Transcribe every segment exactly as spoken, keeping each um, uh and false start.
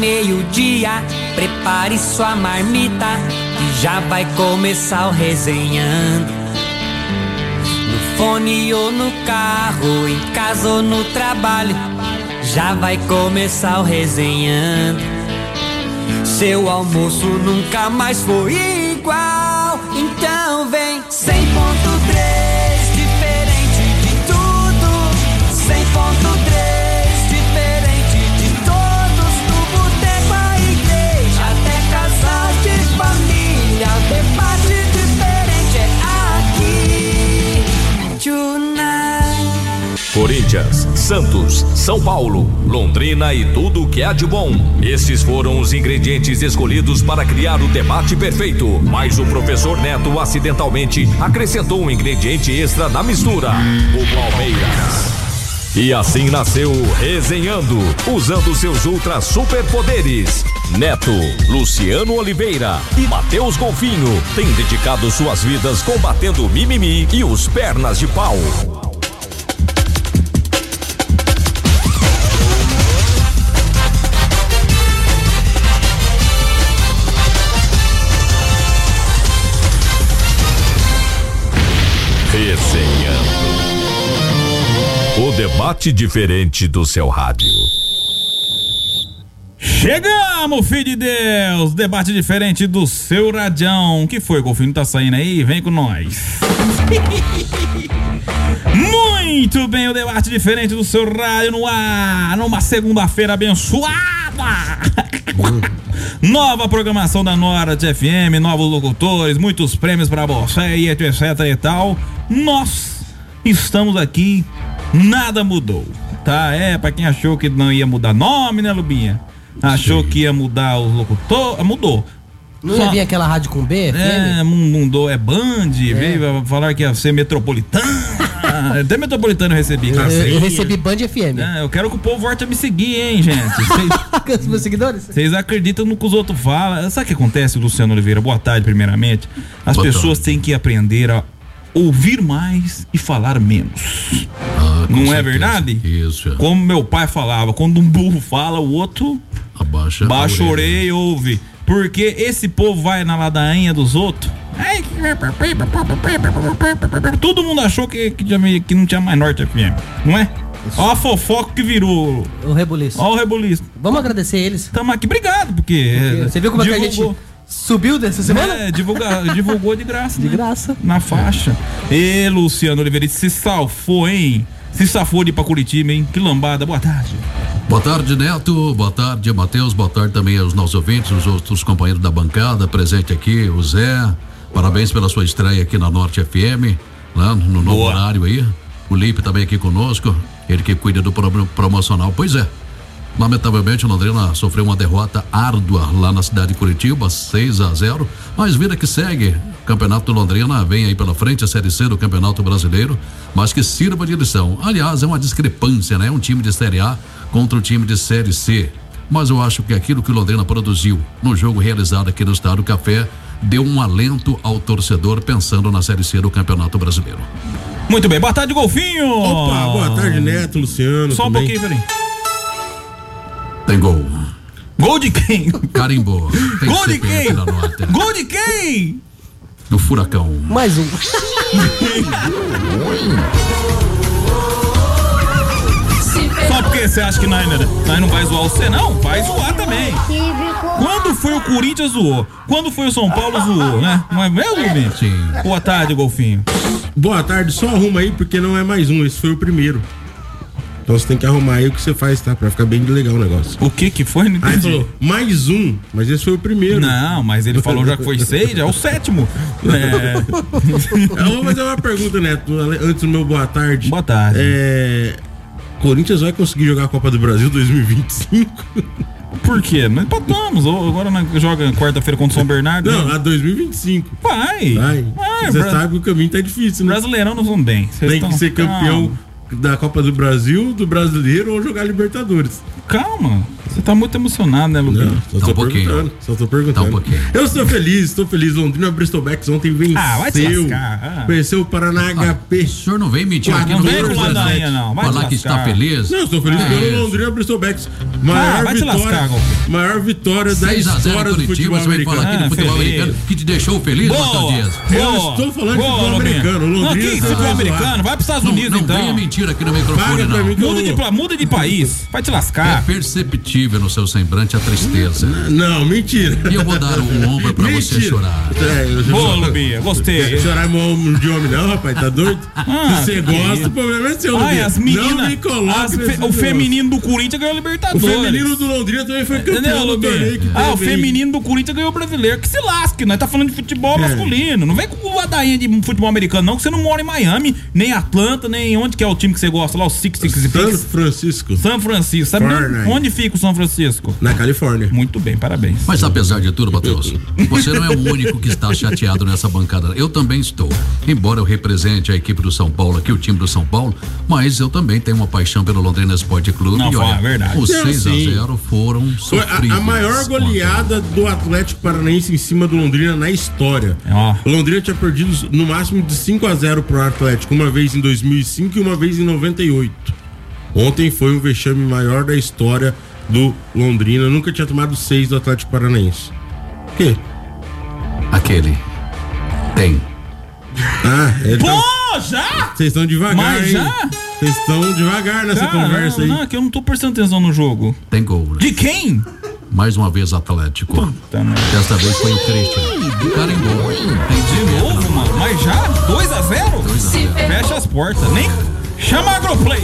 meio-dia, prepare sua marmita, que já vai começar o Resenhando. No fone ou no carro, em casa ou no trabalho, já vai começar o Resenhando. Seu almoço nunca mais foi igual, então vem cem ponto três, diferente de tudo. Cem ponto três, diferente de todos. Do boteco à igreja, até casal de família, o debate diferente é aqui. Tonight. Corinthians, Santos, São Paulo, Londrina e tudo o que há de bom. Esses foram os ingredientes escolhidos para criar o debate perfeito. Mas o professor Neto acidentalmente acrescentou um ingrediente extra na mistura: o Palmeiras. E assim nasceu o Resenhando, usando seus ultra superpoderes. Neto, Luciano Oliveira e Matheus Golfinho têm dedicado suas vidas combatendo o mimimi e os pernas de pau. Resenhando. O debate diferente do seu rádio. Chegamos, filho de Deus! Debate diferente do seu radião. Que foi, Golfinho? Tá saindo aí? Vem com nós. Muito bem, o debate diferente do seu rádio no ar, numa segunda-feira abençoada. Nova programação da Norte F M, novos locutores, muitos prêmios pra você e etc e tal. Nós estamos aqui, nada mudou, tá? É, pra quem achou que não ia mudar nome, né, Lubinha? Achou Sim. que ia mudar os locutores, mudou. Não ia vir aquela rádio com B, F M? É, mudou, é Band, é. Veio falar que ia ser metropolitana. Até metropolitano eu recebi. Eu, eu, eu recebi Band F M. É, eu quero que o povo volte a me seguir, hein, gente. Cês, os meus seguidores? Vocês acreditam no que os outros falam? Sabe o que acontece, Luciano Oliveira? Boa tarde, primeiramente. As Boa pessoas tarde. têm que aprender a ouvir mais e falar menos. Ah, não certeza. É verdade? Isso. Como meu pai falava, quando um burro fala, o outro abaixa, baixa a orelha e ouve. Porque esse povo vai na ladainha dos outros. Todo mundo achou que, que, que não tinha mais Norte F M, não é? Ó a fofoca que virou. O rebuliço. Ó o rebuliço. Vamos agradecer eles. Tamo aqui, obrigado, porque. porque você viu como divulgou, é que a gente subiu dessa semana? É, divulga, divulgou de graça. De né? graça. Na faixa. E Luciano Oliveira se salvou, hein? Se safou de ir pra Curitiba, hein? Que lambada. Boa tarde. Boa tarde, Neto. Boa tarde, Matheus. Boa tarde também aos nossos ouvintes, os outros companheiros da bancada, presente aqui, o Zé. Parabéns pela sua estreia aqui na Norte F M, né? No novo Boa. horário aí. O Lipe também aqui conosco, ele que cuida do promocional. Pois é, lamentavelmente o Londrina sofreu uma derrota árdua lá na cidade de Curitiba, seis a zero, mas vida que segue. O Campeonato do Londrina vem aí pela frente, a Série C do Campeonato Brasileiro, mas que sirva de lição. Aliás, é uma discrepância, né? Um time de Série A contra o time de Série C. Mas eu acho que aquilo que o Londrina produziu no jogo realizado aqui no Estado do Café deu um alento ao torcedor pensando na Série C do Campeonato Brasileiro. Muito bem, boa tarde, Golfinho! Opa, boa tarde, Neto, Luciano. Só um pouquinho, peraí. Tem gol. Gol de quem? Carimbou. Tem gol de quem? Nota. Gol de quem? Do Furacão. Mais um. Só porque você acha que nós, nós não vai zoar você, não? Vai zoar também. Quando foi o Corinthians, zoou. Quando foi o São Paulo, zoou, né? Não é mesmo, Golfinho? Sim. Boa tarde, Golfinho. Boa tarde, só arruma aí, porque não é mais um, esse foi o primeiro. Então você tem que arrumar aí o que você faz, tá? Pra ficar bem legal o negócio. O que que foi? Não entendi. Aí falou, mais um, mas esse foi o primeiro. Não, mas ele falou já que foi seis, já é o sétimo. É. Eu vou fazer uma pergunta, Neto, antes do meu boa tarde. Boa tarde. É... Corinthians vai conseguir jogar a Copa do Brasil dois mil e vinte e cinco? Por quê? Nós empatamos. Agora joga quarta-feira contra o São Bernardo. Não, né? a dois mil e vinte e cinco. Vai. Vai. Vai. Você Bra... sabe que o caminho tá difícil, né? Brasileirão não vão bem. Cês tem tão... que ser campeão. Calma. da Copa do Brasil, do Brasileiro ou jogar Libertadores. Calma, você tá muito emocionado, né, Lupinho? Não, só Tá tô um pouquinho. perguntando. Só tô perguntando. Tá um pouquinho. Eu estou feliz, estou feliz. Londrina Bristol Becks ontem venceu. Ah, vai te lascar. Ah. Venceu o Paraná H P. O senhor não vem mentir aqui Não no vem com microfone, ladainha, não. Vai falar te que está lascar. feliz. Não, estou feliz É pelo isso. Londrina Bristol Becks. Maior Ah, vai te vitória, lascar, Golpe. maior vitória da seis a zero história do Curitiba, futebol você vem falar americano. aqui do Ah, futebol feliz. americano que te deixou feliz, Marcelo Boa, Dias. Eu boa, estou falando de boa, futebol Lupinho. americano. Não, Londrina que tá futebol zoado. americano? Vai pros Estados Não, Unidos, não então. venha mentir aqui no microfone, Paga pra não. mim que eu Muda de, pla- muda de país. Vai te É lascar. perceptível no seu semblante a tristeza. Não, mentira. E eu vou dar um ombro pra você Mentira. chorar. É, eu já- Boa, Lubinha, gostei. Chorar mão de homem não, rapaz, tá doido? Ah, Se você gosta, o problema é seu, Ai, Lubinha. as Não meninas. me coloque as fe- nesse o negócio. feminino do Corinthians ganhou a O Libertadores. feminino do Londrina também foi Entendeu, campeão do torneio Lubinha? que Ah, o teve aí. feminino do Corinthians ganhou o brasileiro. Que se lasque, nós tá falando de futebol É. masculino. Não vem com ladainha de futebol americano, não, que você não mora em Miami, nem Atlanta, nem onde que é o time que você gosta lá, o Six Six São Six. Francisco, São Francisco. Sabe Fortnite. onde fica o São Francisco? na Califórnia. Muito bem, parabéns. Mas apesar de tudo, Matheus, você não é o único que está chateado nessa bancada. Eu também estou. Embora eu represente a equipe do São Paulo aqui, o time do São Paulo, mas eu também tenho uma paixão pelo Londrina Esporte Clube. Não, e olha, é verdade. os Não, seis a sim. zero foram Foi sofríveis. a, a maior goleada do Atlético Paranaense em cima do Londrina na história. Ó. O Londrina tinha perdido no máximo de cinco a zero pro Atlético, uma vez em dois mil e cinco e uma vez em noventa e oito. Ontem foi um vexame maior da história do Londrina, nunca tinha tomado seis do Atlético Paranaense. O quê? Aquele. Tem. Ah, é. Pô, Então, já? vocês estão devagar, Mas hein? já? Vocês estão devagar nessa Caramba, conversa aí. não, que eu não tô prestando atenção no jogo. Tem gol. Né? De quem? Mais uma vez Atlético. Puta merda. Desta vez foi o Christian. Carimbou. Tem De novo, mano. Mas já? dois a zero? Fecha as portas. Nem. Chama a Agroplay.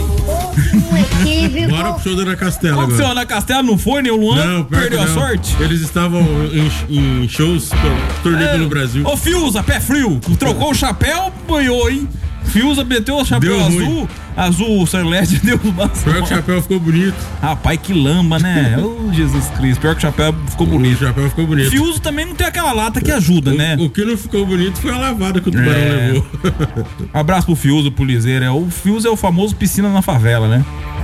Bora pro show da Ana Castela Aconteceu agora. na Castela, não foi, nem o Luan? Não, pior Perdeu que a não. sorte? Eles estavam em, em shows, torneio pelo Brasil. Ô, Fiuza, pé frio. Trocou o chapéu, banhou, hein? Fiuza meteu o chapéu Deu azul, ruim. azul celeste, deu uma Pior que o chapéu ficou bonito. Rapaz, que lamba, né? Ô, Jesus Cristo. Pior que o chapéu ficou O bonito. chapéu ficou bonito. Fiuza também não tem aquela lata que ajuda, né? O que não ficou bonito foi a lavada que o tubarão É. levou. Abraço pro Fiuza, pro Liseiro. É, o Fiuza é o famoso piscina na favela, né?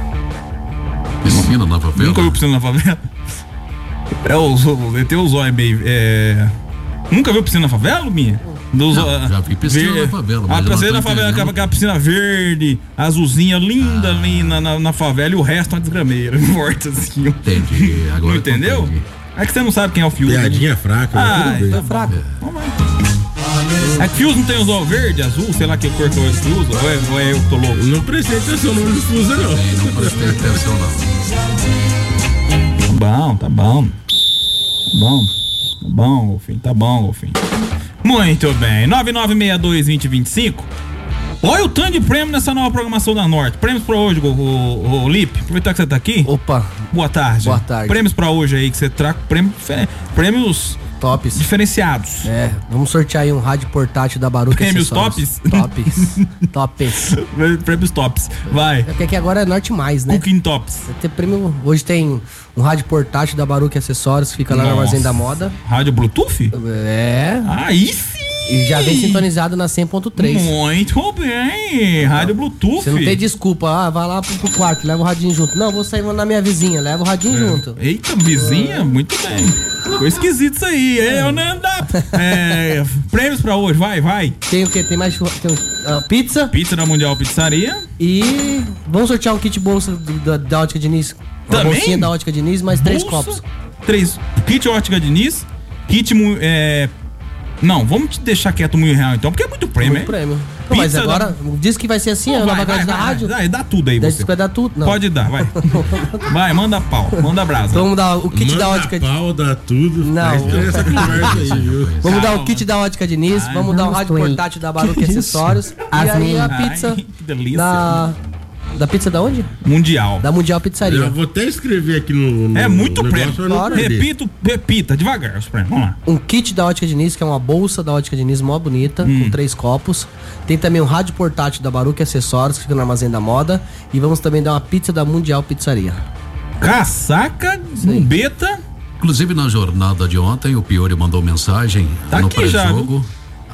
piscina na favela. Nunca viu piscina na favela? É o ele tem os olhos meio. É... Nunca viu piscina na favela, minha? Dos, Não, ah, já vi piscina na favela, mas A eu não piscina tô na favela, entendendo. aquela, aquela piscina verde, azulzinha, linda ali na, na, na favela e o resto é uma desgrameira, morta assim. Entendi. Agora Não eu entendeu? compreendi. É que você não sabe quem é o Fiuza. né? Piadinha fraca, Ah, mas tudo tá bem. Fraco. É que Fiuza não tem os olhos verde, azul, sei lá quem cortou o Fiuza, ou é, ou é eu que tô louco? Não prestei atenção no olho do Fusa, não. Sim, não prestei atenção, não. Tá bom, tá bom. Tá bom. Tá bom, Golfinho. Tá bom, Golfinho. Muito bem. nove nove seis dois, dois zero dois cinco. Olha o tanto de prêmio nessa nova programação da Norte. Prêmios pra hoje, o, o, o Lipe. Aproveitar que você tá aqui. Opa, Boa tarde. Boa tarde. Prêmios pra hoje aí que você traga. Prêmio, prêmios tops. diferenciados. É, vamos sortear aí um rádio portátil da Baruch Prêmios Acessórios. Tops. Tops. Prêmios tops. Vai. É porque aqui agora é Norte Mais, né? Cooking tops. Vai ter prêmio. Hoje tem um rádio portátil da Baruch Acessórios, que fica lá no Nossa. Armazém da Moda. Rádio Bluetooth? É. Aí sim. E já vem sintonizado na cem ponto três. Muito bem. Rádio Bluetooth. Você não tem desculpa, ah, vai lá pro, pro quarto, leva o radinho junto. Não, vou sair na minha vizinha, leva o radinho junto. Eita, vizinha, muito bem. Ficou esquisito isso aí. É, eu não anda. É, prêmios pra hoje, vai, vai. Tem o quê? Tem mais churra- tem, ah, pizza Pizza da Mundial Pizzaria. e vamos sortear um kit bolsa do- da, da Ótica Diniz. Uma Também? bolsinha da Ótica Diniz, mais três Bolsa, copos. Três. Kit Ótica Diniz. Kit. mu- É, não, vamos te deixar quieto o mil real então, porque é muito prêmio, Muito hein? prêmio. Não, mas Pizza agora, diz que vai ser assim, Não, a vai, nova vai, grade da vai, rádio. vai, dá tudo aí, Deve você. que vai dar tudo. Não. Pode dar, vai. Vai, manda pau, manda brasa. Então vamos dar o kit Manda da Ótica Diniz. pau, dá tudo. Não. Tá estranha essa conversa aí, viu? Vamos dar Calma. o kit da Ótica Diniz, Ai, vamos dar o vamos rádio doer. portátil da Baruch Acessórios. E aí a Ai, pizza que delícia. da... Da pizza da onde? Mundial. Da Mundial Eu Pizzaria. vou até escrever aqui no, no É muito no prêmio. negócio pra não Bora. perder. Repito, repita, devagar os prêmios. Vamos lá. Um kit da Ótica Diniz, que é uma bolsa da Ótica Diniz mó bonita, Hum. com três copos. Tem também um rádio portátil da Baruch Acessórios, que fica no Armazém da Moda. E vamos também dar uma pizza da Mundial Pizzaria. Casaca, aí. beta. Inclusive na jornada de ontem, o Piori mandou mensagem Tá no aqui já, pré-jogo.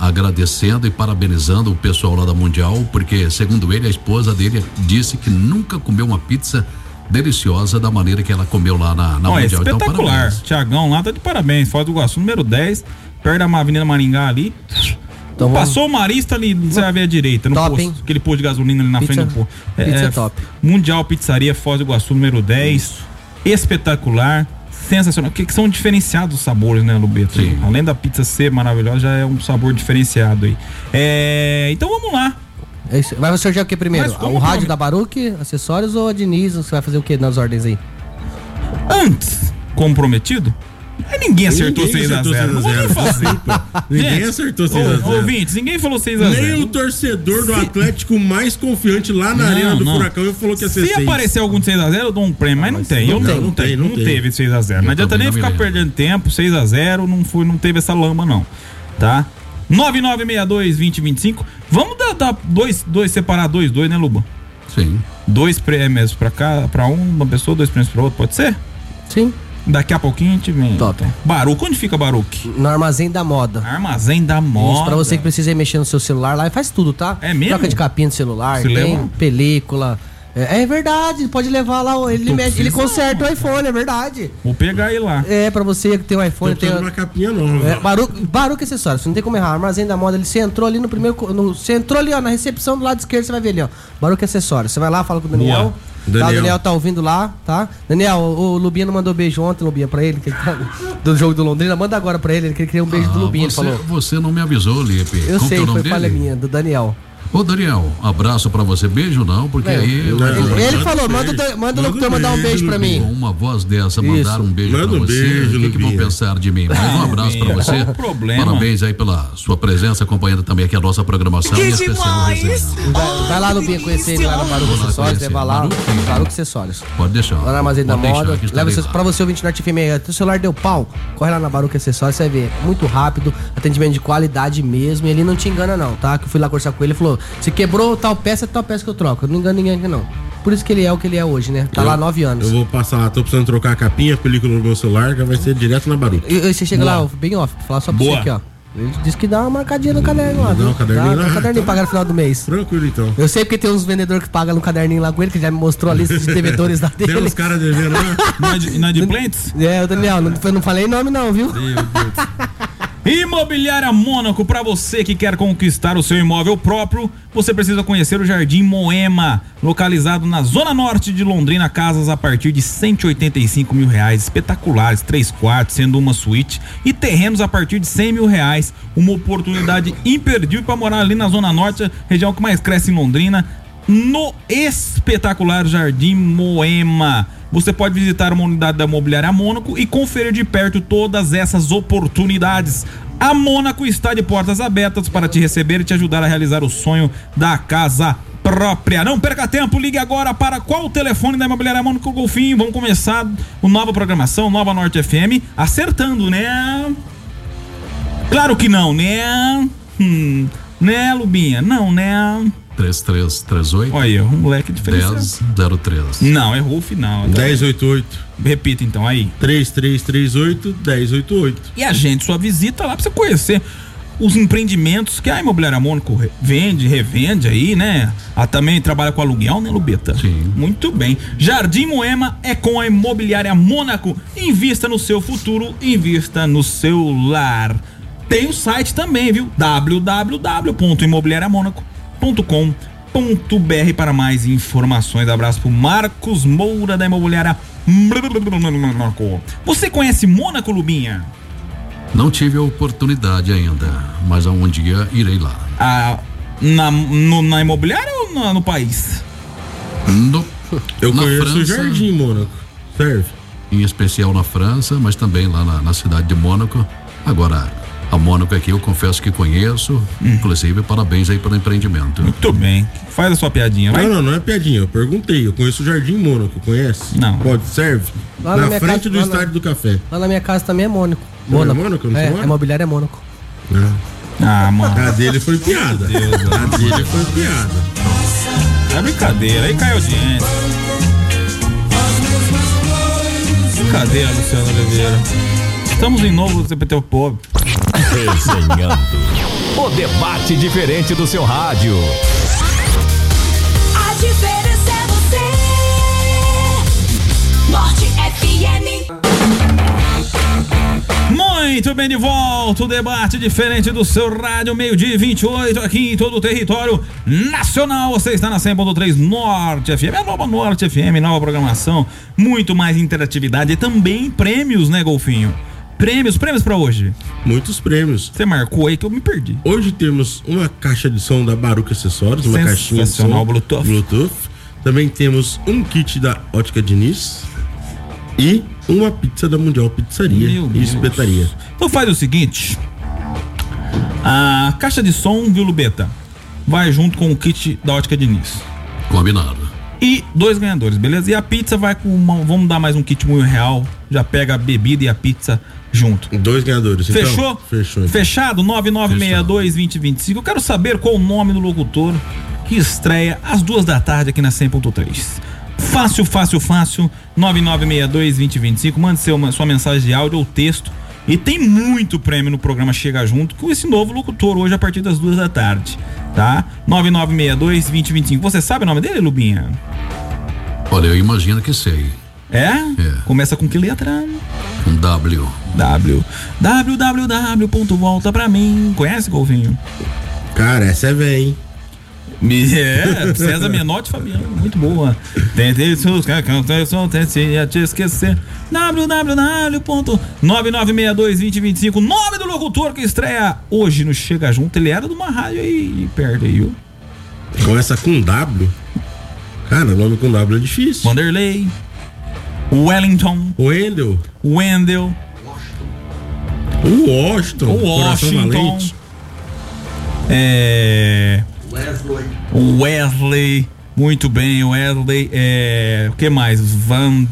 agradecendo e parabenizando o pessoal lá da Mundial, porque segundo ele, a esposa dele disse que nunca comeu uma pizza deliciosa da maneira que ela comeu lá na, na Ó, Mundial. espetacular. Então, Tiagão lá tá de parabéns. Foz do Iguaçu, número dez, perto da Avenida Maringá ali. Então, passou vamos... o Marista ali, você vai ver à direita, no top, posto, hein? aquele posto de gasolina ali na pizza, frente do posto. É, pizza é, top. Mundial Pizzaria Foz do Iguaçu, número dez. Espetacular, sensacional. Que, que são diferenciados os sabores, né, Lubeto? Sim. Além da pizza ser maravilhosa, já é um sabor diferenciado aí. É, então vamos lá. É isso. Vai sortear o que primeiro? O rádio da Baruch, acessórios ou a Diniz? Você vai fazer o que nas ordens aí? Antes, comprometido? Ninguém acertou seis a zero. Não vou nem fazer. Ninguém Gente, acertou seis a zero. Ouvintes, ninguém falou seis a zero. Nem o torcedor do Atlético mais confiante lá na Não, Arena do não. Furacão eu falou que ia ser Se seis. aparecer algum de seis a zero, eu dou um prêmio, mas não tem. Eu não não, tem, não, tem, não não tem. teve seis a zero. Não Eu adianta também nem não me ficar lembro. perdendo tempo. seis a zero, não, foi, não teve essa lama, não. Tá? nove nove seis dois, dois zero dois cinco. Vamos dar, dar dois, dois, separar dois, dois, né, Luba? sim. Dois prêmios pra cá, pra uma pessoa, dois prêmios pra outra, pode ser? Sim. Daqui a pouquinho a gente vem. Top. Baruch, onde fica Baruch? No Armazém da Moda. Armazém da Moda. Isso, pra você que precisa ir mexer no seu celular lá, faz tudo, tá? É mesmo? Troca de capinha de celular, Você tem leva? película. É, é verdade, pode levar lá, ele, Tô mexe, ele precisando. conserta o iPhone, é verdade. Vou pegar ele lá. É, pra você que tem um iPhone, Tô tem... precisando de uma capinha nova. É, Baruch, Baruch Acessórios, você não tem como errar. Armazém da Moda, ele, você entrou ali no primeiro. co- No, você entrou ali, ó, na recepção do lado esquerdo, você vai ver ali, ó. Baruch Acessórios. Você vai lá, fala com o Daniel. Boa. Tá, Daniel. o Daniel tá ouvindo lá, tá? Daniel, o, o Lubinha não mandou beijo ontem, Lubinha, pra ele, que ele tá, do jogo do Londrina. Manda agora pra ele, que ele queria um beijo do Ah, Lubinha, ele você, falou. você não me avisou, Lipe. Eu Como sei, que é o nome foi falha dele? minha, do Daniel. Ô, Daniel, abraço pra você. Beijo não, porque É, aí... eu- não. eu- Ele, ele manda falou, um manda, o beijo. Dan- manda o Manda locutor um mandar um beijo beijo, pra Com mim. uma voz dessa, mandar Isso. um beijo Manda pra um você. beijo, o que, que vão Lubinha. pensar de mim? Mas um abraço pra Lubinha, você. qual o problema? Parabéns aí pela sua presença, acompanhando também aqui a nossa programação. Que e especial demais! resenha. Vai, vai lá, Lubinha, conhecer ele lá no Baruch Vou lá Acessórios, conhecer. leva lá, Baruch? Baruch Acessórios. Pode deixar. Lá na Armazém da Pode deixar, Moda. que estarei Leva seus, lá. pra você ouvinte Norte F M aí, teu celular deu pau, corre lá na Baruch Acessórios, você vai ver. Muito rápido, atendimento de qualidade mesmo. E ele não te engana, não, tá? Que eu fui lá conversar com ele, ele falou: se quebrou tal peça, é tal peça que eu troco. Eu não engano ninguém aqui, não. Por isso que ele é o que ele é hoje, né? Tá Eu- lá há nove anos. Eu vou passar lá, tô precisando trocar a capinha, a película no meu celular, que vai ser direto na Baruch. E, e você chega Boa. lá, ó, bem off, falar só pra Boa. você aqui, ó. Ele disse que dá uma marcadinha no caderno lá. Dá viu? um caderninho dá, lá? um caderninho Então- pagar no final do mês. Tranquilo então. Eu sei porque tem uns vendedores que pagam no caderninho lá com ele, que já me mostrou a lista de devedores da Tem dele. uns caras devendo lá. Inad- Inadimplentes? É, o Daniel, não, não falei nome não, viu? Imobiliária Mônaco, para você que quer conquistar o seu imóvel próprio, você precisa conhecer o Jardim Moema, localizado na zona norte de Londrina, casas a partir de cento e oitenta e cinco mil reais, espetaculares, três quartos, sendo uma suíte, e terrenos a partir de cem mil reais, uma oportunidade imperdível para morar ali na zona norte, região que mais cresce em Londrina, no espetacular Jardim Moema. Você pode visitar uma unidade da Imobiliária Mônaco e conferir de perto todas essas oportunidades. A Mônaco está de portas abertas para te receber e te ajudar a realizar o sonho da casa própria. Não perca tempo, ligue agora para qual o telefone da Imobiliária Mônaco Golfinho. Vamos começar a nova programação, Nova Norte F M, acertando, né? Claro que não, né? Hum, né, Lubinha? Não, né? três três três oito, Olha aí, um moleque diferenciado. dez zero três. Não, errou o final. dez oitenta e oito. Repita então aí. três três três oito, dez oitenta e oito. E agende sua visita lá pra você conhecer os empreendimentos que a Imobiliária Mônaco re- vende, revende aí, né? Ela também trabalha com aluguel, né, Lubeta? Sim. Muito bem. Jardim Moema é com a Imobiliária Mônaco. Invista no seu futuro, invista no seu lar. Tem o site também, viu? w w w ponto imobiliária mônaco ponto com ponto b r para mais informações. Abraço pro Marcos Moura da Imobiliária Mônaco. Você conhece Mônaco, Lubinha? Não tive a oportunidade ainda, mas um dia irei lá. Ah, na, no- na imobiliária ou na- no país? No, Eu na conheço o França, Jardim Mônaco. Serve. em especial na França, mas também lá na, na cidade de Mônaco. Agora, a Mônaco aqui eu confesso que conheço, Hum. inclusive parabéns aí pelo empreendimento. Muito bem. Faz a sua piadinha, vai. Não, não, não é piadinha. Eu perguntei. Eu conheço o Jardim Mônaco. Conhece? Não. Pode, serve. Lá na na minha frente casa- do lá na- estádio do café. Lá na minha casa também é Mônaco. Não é Mônaco? Não É, sei lá. a imobiliária é Mônaco. Ah, mano. A dele foi piada. A dele foi piada. É brincadeira. Aí cai audiência. Brincadeira, Luciano Oliveira. Estamos em novo C P T O Pobre. Resenhando. O debate diferente do seu rádio. A diferença é você. Norte F M. Muito bem, de volta, o debate diferente do seu rádio, meio-dia e vinte e oito, aqui em todo o território nacional. Você está na cem ponto três Norte F M, a nova Norte F M, nova programação, muito mais interatividade e também prêmios, né, Golfinho? Prêmios, prêmios pra hoje. Muitos prêmios. Você marcou aí que eu me perdi. Hoje temos uma caixa de som da Baruch Acessórios, uma caixinha de som Bluetooth. Bluetooth. Também temos um kit da Ótica Diniz e uma pizza da Mundial Pizzaria Meu e Deus. Espetaria. Então faz o seguinte, a caixa de som, viu, Lubeta, vai junto com o kit da Ótica Diniz. Combinado. E dois ganhadores, beleza? E a pizza vai com uma, vamos dar mais um kit muito real, já pega a bebida e a pizza junto. Dois ganhadores. Então, Fechou? fechou. Então. Fechado? nove nove seis dois, dois zero dois cinco. Eu quero saber qual o nome do locutor que estreia às duas da tarde aqui na cem ponto três. Fácil, fácil, fácil. nove nove seis dois, dois zero dois cinco. Mande seu, sua mensagem de áudio ou texto. E tem muito prêmio no programa Chega Junto com esse novo locutor hoje a partir das duas da tarde. Tá? nove nove seis dois, dois zero dois cinco. Você sabe o nome dele, Lubinha? Olha, eu imagino que sei. É? É. Começa com que letra? Um W. W. www. Volta pra mim. Conhece, Golfinho? Cara, essa é velha, hein? É, César Menotti e Fabiano, muito boa. Tentei tentei te esquecer. www ponto nove nove seis dois, dois zero dois cinco. Nome do locutor que estreia hoje no Chega Junto. Ele era de uma rádio aí perto aí, viu? Começa com W. Cara, nome com W é difícil. Vanderlei, Wellington, Wendel, Wendel, o Washington, o Washington, é... o Wesley, muito bem, Wesley, é... o que mais? Van,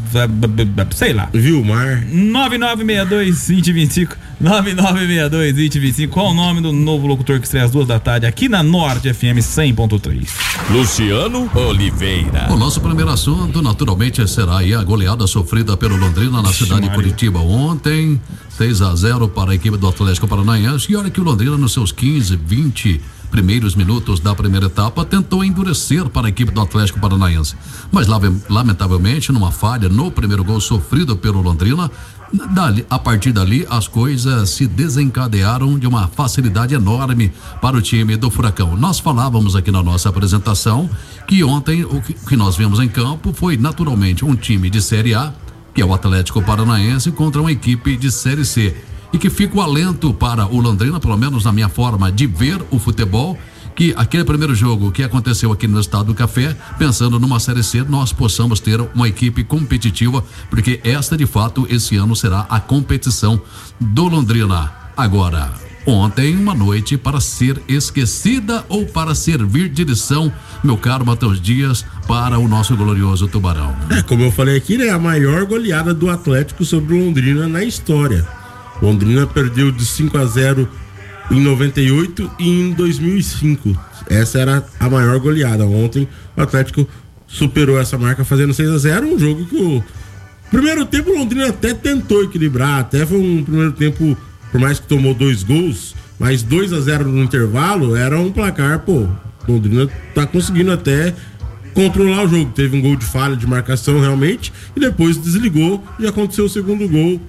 sei lá. Vilmar. nove nove seis dois, dois zero dois cinco. nove nove seis dois, dois zero dois cinco. Qual o nome do novo locutor que estreia às duas da tarde aqui na Norte F M cem ponto três? Luciano Oliveira. O nosso primeiro assunto, naturalmente, será aí a goleada sofrida pelo Londrina na cidade de Curitiba ontem. seis a zero para a equipe do Atlético Paranaense. E olha que o Londrina, nos seus quinze, vinte primeiros minutos da primeira etapa, tentou endurecer para a equipe do Atlético Paranaense. Mas, lamentavelmente, numa falha no primeiro gol sofrido pelo Londrina, dali, a partir dali, as coisas se desencadearam de uma facilidade enorme para o time do Furacão. Nós falávamos aqui na nossa apresentação que ontem o que, que nós vimos em campo foi naturalmente um time de Série A, que é o Atlético Paranaense, contra uma equipe de Série C. E que fica o alento para o Londrina, pelo menos na minha forma de ver o futebol, que aquele primeiro jogo que aconteceu aqui no Estado do Café, pensando numa Série C, nós possamos ter uma equipe competitiva, porque esta de fato esse ano será a competição do Londrina. Agora, ontem uma noite para ser esquecida ou para servir de lição, meu caro Matheus Dias, para o nosso glorioso Tubarão. É, como eu falei aqui, né, a maior goleada do Atlético sobre o Londrina na história. Londrina perdeu de cinco a zero em noventa e oito e em dois mil e cinco. Essa era a maior goleada. Ontem o Atlético superou essa marca fazendo seis a zero, um jogo que o primeiro tempo o Londrina até tentou equilibrar, até foi um primeiro tempo, por mais que tomou dois gols, mas dois a zero no intervalo era um placar, pô, Londrina tá conseguindo até controlar o jogo. Teve um gol de falha de marcação realmente e depois desligou e aconteceu o segundo gol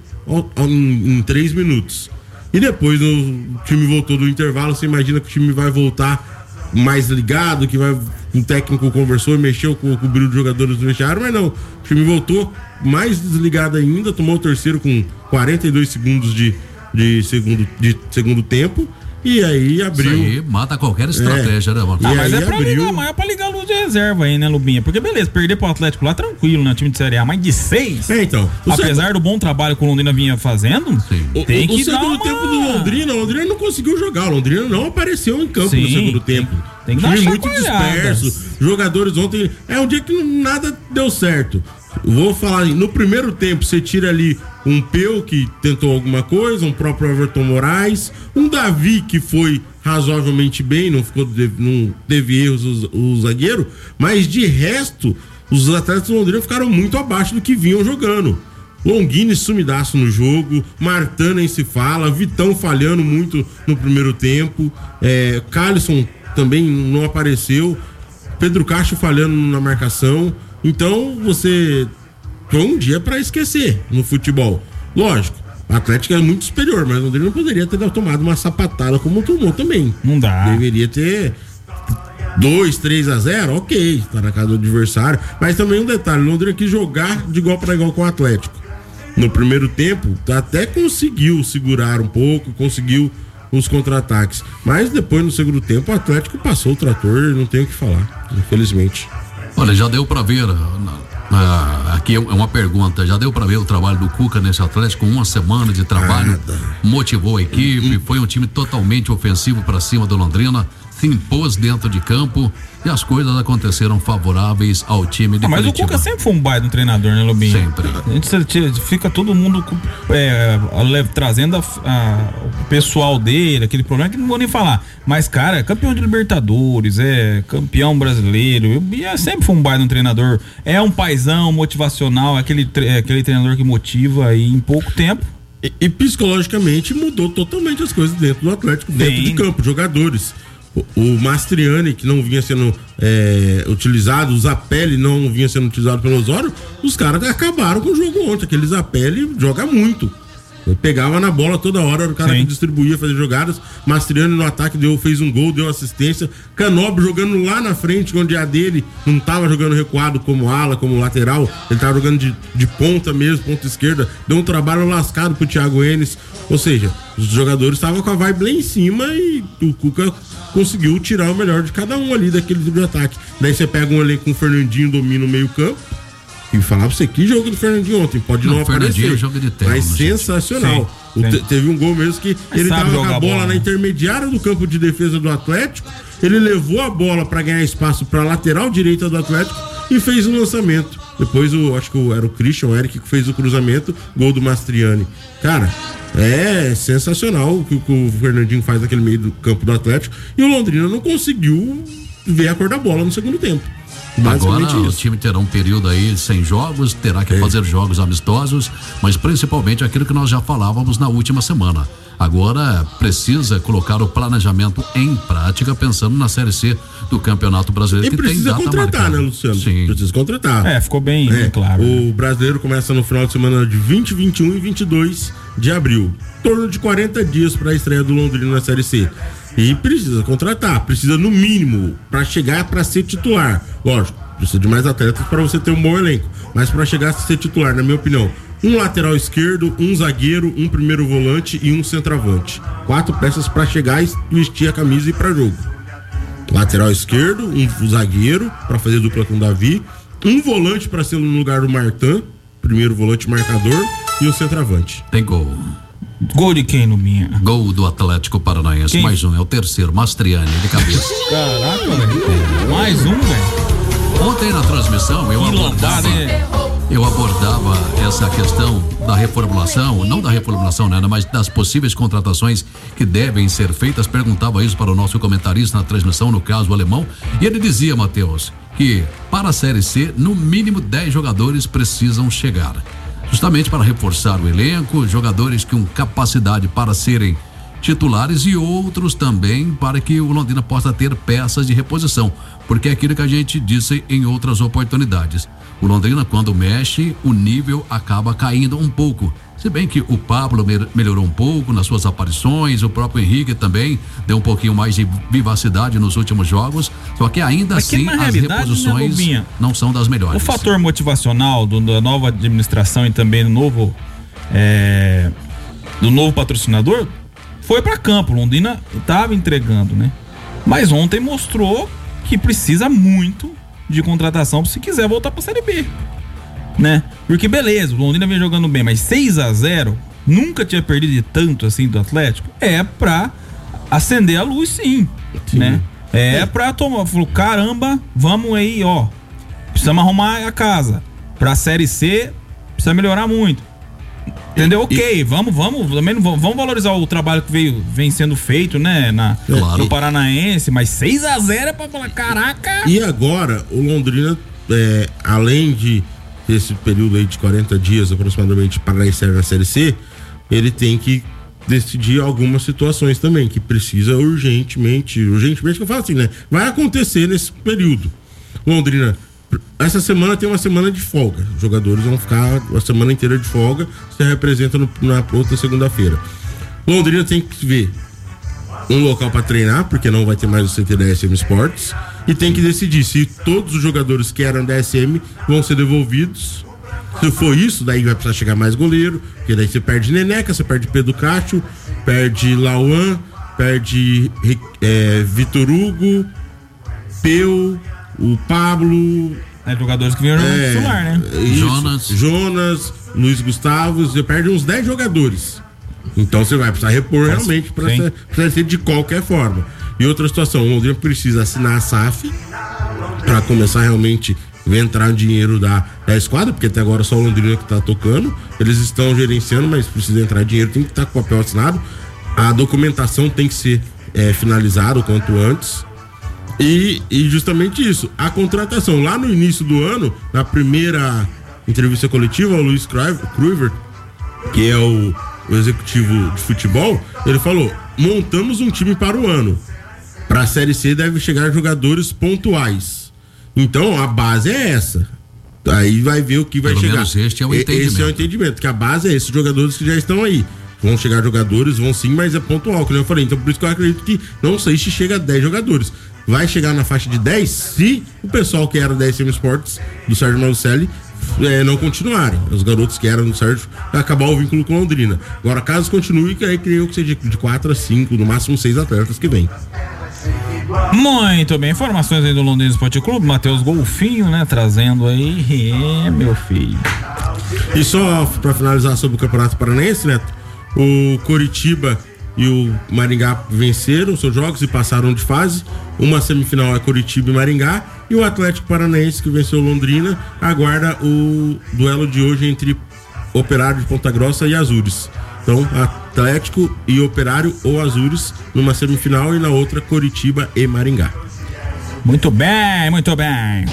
Em, em três minutos. E depois o time voltou do intervalo. Você imagina que o time vai voltar mais ligado, que vai, o técnico conversou e mexeu com, com o brilho dos jogadores do vestiário, mas não, o time voltou mais desligado ainda, tomou o terceiro com quarenta e dois segundos de, de, segundo, de segundo tempo. E aí abriu. Isso aí mata qualquer estratégia, é. né, mano? Ah, mas é pra, abriu... ligar, mas é pra ligar a luz de reserva aí, né, Lubinha? Porque beleza, perder pro Atlético lá tranquilo, né? Time de Série A, mas de seis. É, então. Apesar seg... do bom trabalho que o Londrina vinha fazendo, Sim. tem o, que o dar segundo uma... tempo do Londrina, o Londrina não conseguiu jogar. O Londrina não apareceu em campo. Sim, no segundo tempo. Tem, tem que dar time uma muito disperso. Jogadores ontem. É um dia que nada deu certo. Vou falar, no primeiro tempo você tira ali um Peu que tentou alguma coisa, um próprio Everton Moraes, um Davi que foi razoavelmente bem, não ficou, não teve erros o, o zagueiro, mas de resto os atletas do Londrina ficaram muito abaixo do que vinham jogando. Longini sumidaço no jogo, Martã nem se fala, Vitão falhando muito no primeiro tempo, é, Calisson também não apareceu, Pedro Castro falhando na marcação. Então você foi um dia pra esquecer no futebol. Lógico, o Atlético é muito superior, mas o Londrina não poderia ter tomado uma sapatada como tomou também. Não dá. Deveria ter dois, três a zero, ok, tá na casa do adversário. Mas também um detalhe, o Londrina quis jogar de igual para igual com o Atlético. No primeiro tempo, até conseguiu segurar um pouco, conseguiu os contra-ataques. Mas depois, no segundo tempo, o Atlético passou o trator, não tem o que falar, infelizmente. Olha, já deu pra ver, ah, aqui é uma pergunta, já deu pra ver o trabalho do Cuca nesse Atlético, uma semana de trabalho, Nada. motivou a equipe, foi um time totalmente ofensivo pra cima do Londrina, se impôs dentro de campo e as coisas aconteceram favoráveis ao time de Ah, mas Curitiba. o Cuca sempre foi um baita um treinador, né, Lobinho? Sempre. A gente fica todo mundo é, trazendo a, a, o pessoal dele, aquele problema que não vou nem falar. Mas, cara, é campeão de Libertadores, é campeão brasileiro. E é, sempre foi um baita um treinador. É um paizão motivacional, é aquele, é aquele treinador que motiva e em pouco tempo. E, e psicologicamente mudou totalmente as coisas dentro do Atlético, dentro Bem. de campo, jogadores. O, o Mastriani, que não vinha sendo é, utilizado, o Zapelli não vinha sendo utilizado pelo Osório, os caras acabaram com o jogo ontem. Aquele Zapelli joga muito. Ele pegava na bola toda hora, era o cara Sim. que distribuía, fazia jogadas. Mastriani no ataque deu, fez um gol, deu assistência. Canobre jogando lá na frente, onde a dele não estava jogando recuado como ala, como lateral. Ele estava jogando de, de ponta mesmo, ponta esquerda. Deu um trabalho lascado pro Thiago Enes. Ou seja, os jogadores estavam com a vibe lá em cima e o Cuca conseguiu tirar o melhor de cada um ali daquele tipo de ataque. Daí você pega um elenco com o Fernandinho, domina o meio campo. E falar pra você, que jogo do Fernandinho ontem, pode não, Não, aparecer. Fernandinho, jogo de terno, mas gente. sensacional. Sim, O sim. te- teve um gol mesmo que Mas ele sabe tava com jogar a bola bola, na né? intermediária do campo de defesa do Atlético, ele levou a bola pra ganhar espaço pra lateral direita do Atlético e fez o lançamento. Depois o, acho que o- era o Christian, o Eric que fez o cruzamento, gol do Mastriani. Cara, é sensacional o que, o que o Fernandinho faz naquele meio do campo do Atlético, e o Londrina não conseguiu ver a cor da bola no segundo tempo. Basicamente Agora o isso. time terá um período aí sem jogos, terá que É. fazer jogos amistosos, mas principalmente aquilo que nós já falávamos na última semana. Agora precisa colocar o planejamento em prática, pensando na Série C do Campeonato Brasileiro, E que tem precisa data contratar, marcada. né, Luciano? Sim. Precisa contratar. É, ficou bem, É, bem claro. O brasileiro começa no final de semana de vinte, vinte e um e vinte e dois de abril. Em torno de quarenta dias para a estreia do Londrina na Série C. E precisa contratar, precisa no mínimo para chegar para ser titular. Lógico, precisa de mais atletas para você ter um bom elenco, mas para chegar a ser titular, na minha opinião, um lateral esquerdo, um zagueiro, um primeiro volante e um centroavante. Quatro peças para chegar e vestir a camisa e ir para jogo. Lateral esquerdo, um zagueiro para fazer dupla com o Davi, um volante para ser no lugar do Martã, primeiro volante marcador, e um centroavante. Tem gol. Gol de quem, Luminha? Gol do Atlético Paranaense. Quem? Mais um, é o terceiro, Mastriani, de cabeça. Caraca, velho. Mais um, velho. Ontem na transmissão eu Que abordava, lambada, né? eu abordava essa questão da reformulação, não da reformulação, né, mas das possíveis contratações que devem ser feitas. Perguntava isso para o nosso comentarista na transmissão, no caso o alemão, e ele dizia, Matheus, que para a Série C, no mínimo dez jogadores precisam chegar. Justamente para reforçar o elenco, jogadores com capacidade para serem titulares e outros também para que o Londrina possa ter peças de reposição, porque é aquilo que a gente disse em outras oportunidades. O Londrina, quando mexe, o nível acaba caindo um pouco. Se bem que o Pablo me- melhorou um pouco nas suas aparições, o próprio Henrique também deu um pouquinho mais de vivacidade nos últimos jogos, só que ainda Mas que assim na as realidade, né, reposições Lubinha? não são das melhores. O fator motivacional do- da nova administração e também do novo é, do novo patrocinador foi pra campo. Londrina estava entregando, né? Mas ontem mostrou que precisa muito de contratação se quiser voltar pra Série B, né? Porque beleza, o Londrina vem jogando bem, mas seis a zero, nunca tinha perdido de tanto assim do Atlético, é pra acender a luz, sim, Sim. né? É pra tomar, falou, caramba, vamos aí, ó, precisamos arrumar a casa. Pra Série C, precisa melhorar muito. Entendeu? Ok, vamos, vamos, também não vamos, vamos valorizar o trabalho que veio, vem sendo feito, né, na, Claro. no Paranaense, mas seis a zero é pra falar, caraca. E agora, o Londrina, é, além de esse período aí de quarenta dias aproximadamente para estrear na Série C, ele tem que decidir algumas situações também, que precisa urgentemente, urgentemente que eu falo assim, né? Vai acontecer nesse período. Londrina, essa semana tem uma semana de folga. Os jogadores vão ficar a semana inteira de folga, se representa no, na outra segunda-feira. Londrina tem que ver um local para treinar, porque não vai ter mais o C T da S M Sports, e tem que decidir se todos os jogadores que eram da S M vão ser devolvidos. Se for isso, daí vai precisar chegar mais goleiro, porque daí você perde Neneca, você perde Pedro Cacho, perde Lauan, perde é, Vitor Hugo, Peu, o Pablo. É, jogadores que vieram é, no titular, né? Isso, Jonas. Jonas, Luiz Gustavo, você perde uns dez jogadores. Então você vai precisar repor Mas, realmente para ser, ser de qualquer forma. E outra situação, o Londrina precisa assinar a S A F para começar realmente a entrar dinheiro da, da esquadra, porque até agora só o Londrina que tá tocando. Eles estão gerenciando, mas precisa entrar dinheiro, tem que estar com o papel assinado. A documentação tem que ser é, finalizada o quanto antes. E, e justamente isso, a contratação. Lá no início do ano, na primeira entrevista coletiva, o Luiz Kruiver, que é o o executivo de futebol, ele falou: montamos um time para o ano. Para a Série C deve chegar jogadores pontuais. Então a base é essa. Aí vai ver o que vai Pelo chegar. Menos este é o entendimento. Esse é o entendimento, que a base é esses jogadores que já estão aí. Vão chegar jogadores, vão sim, mas é pontual, como eu falei. Então por isso que eu acredito que não sei se chega a dez jogadores. Vai chegar na faixa de dez se o pessoal que era da S M Sports, do Sérgio Malucelli, É, não continuarem, os garotos que eram do Sérgio, acabar o vínculo com Londrina. Agora, caso continue, que aí creio que seja de quatro a cinco, no máximo seis atletas que vem. Muito bem, informações aí do Londrina Esporte Clube, Matheus Golfinho, né, trazendo aí, é, meu filho. E só pra finalizar sobre o Campeonato Paranaense, Neto, o Coritiba e o Maringá venceram seus jogos e passaram de fase. Uma semifinal é Coritiba e Maringá, e o Atlético Paranaense, que venceu Londrina, aguarda o duelo de hoje entre Operário de Ponta Grossa e Azures. Então, Atlético e Operário ou Azures numa semifinal, e na outra Coritiba e Maringá. Muito bem, muito bem.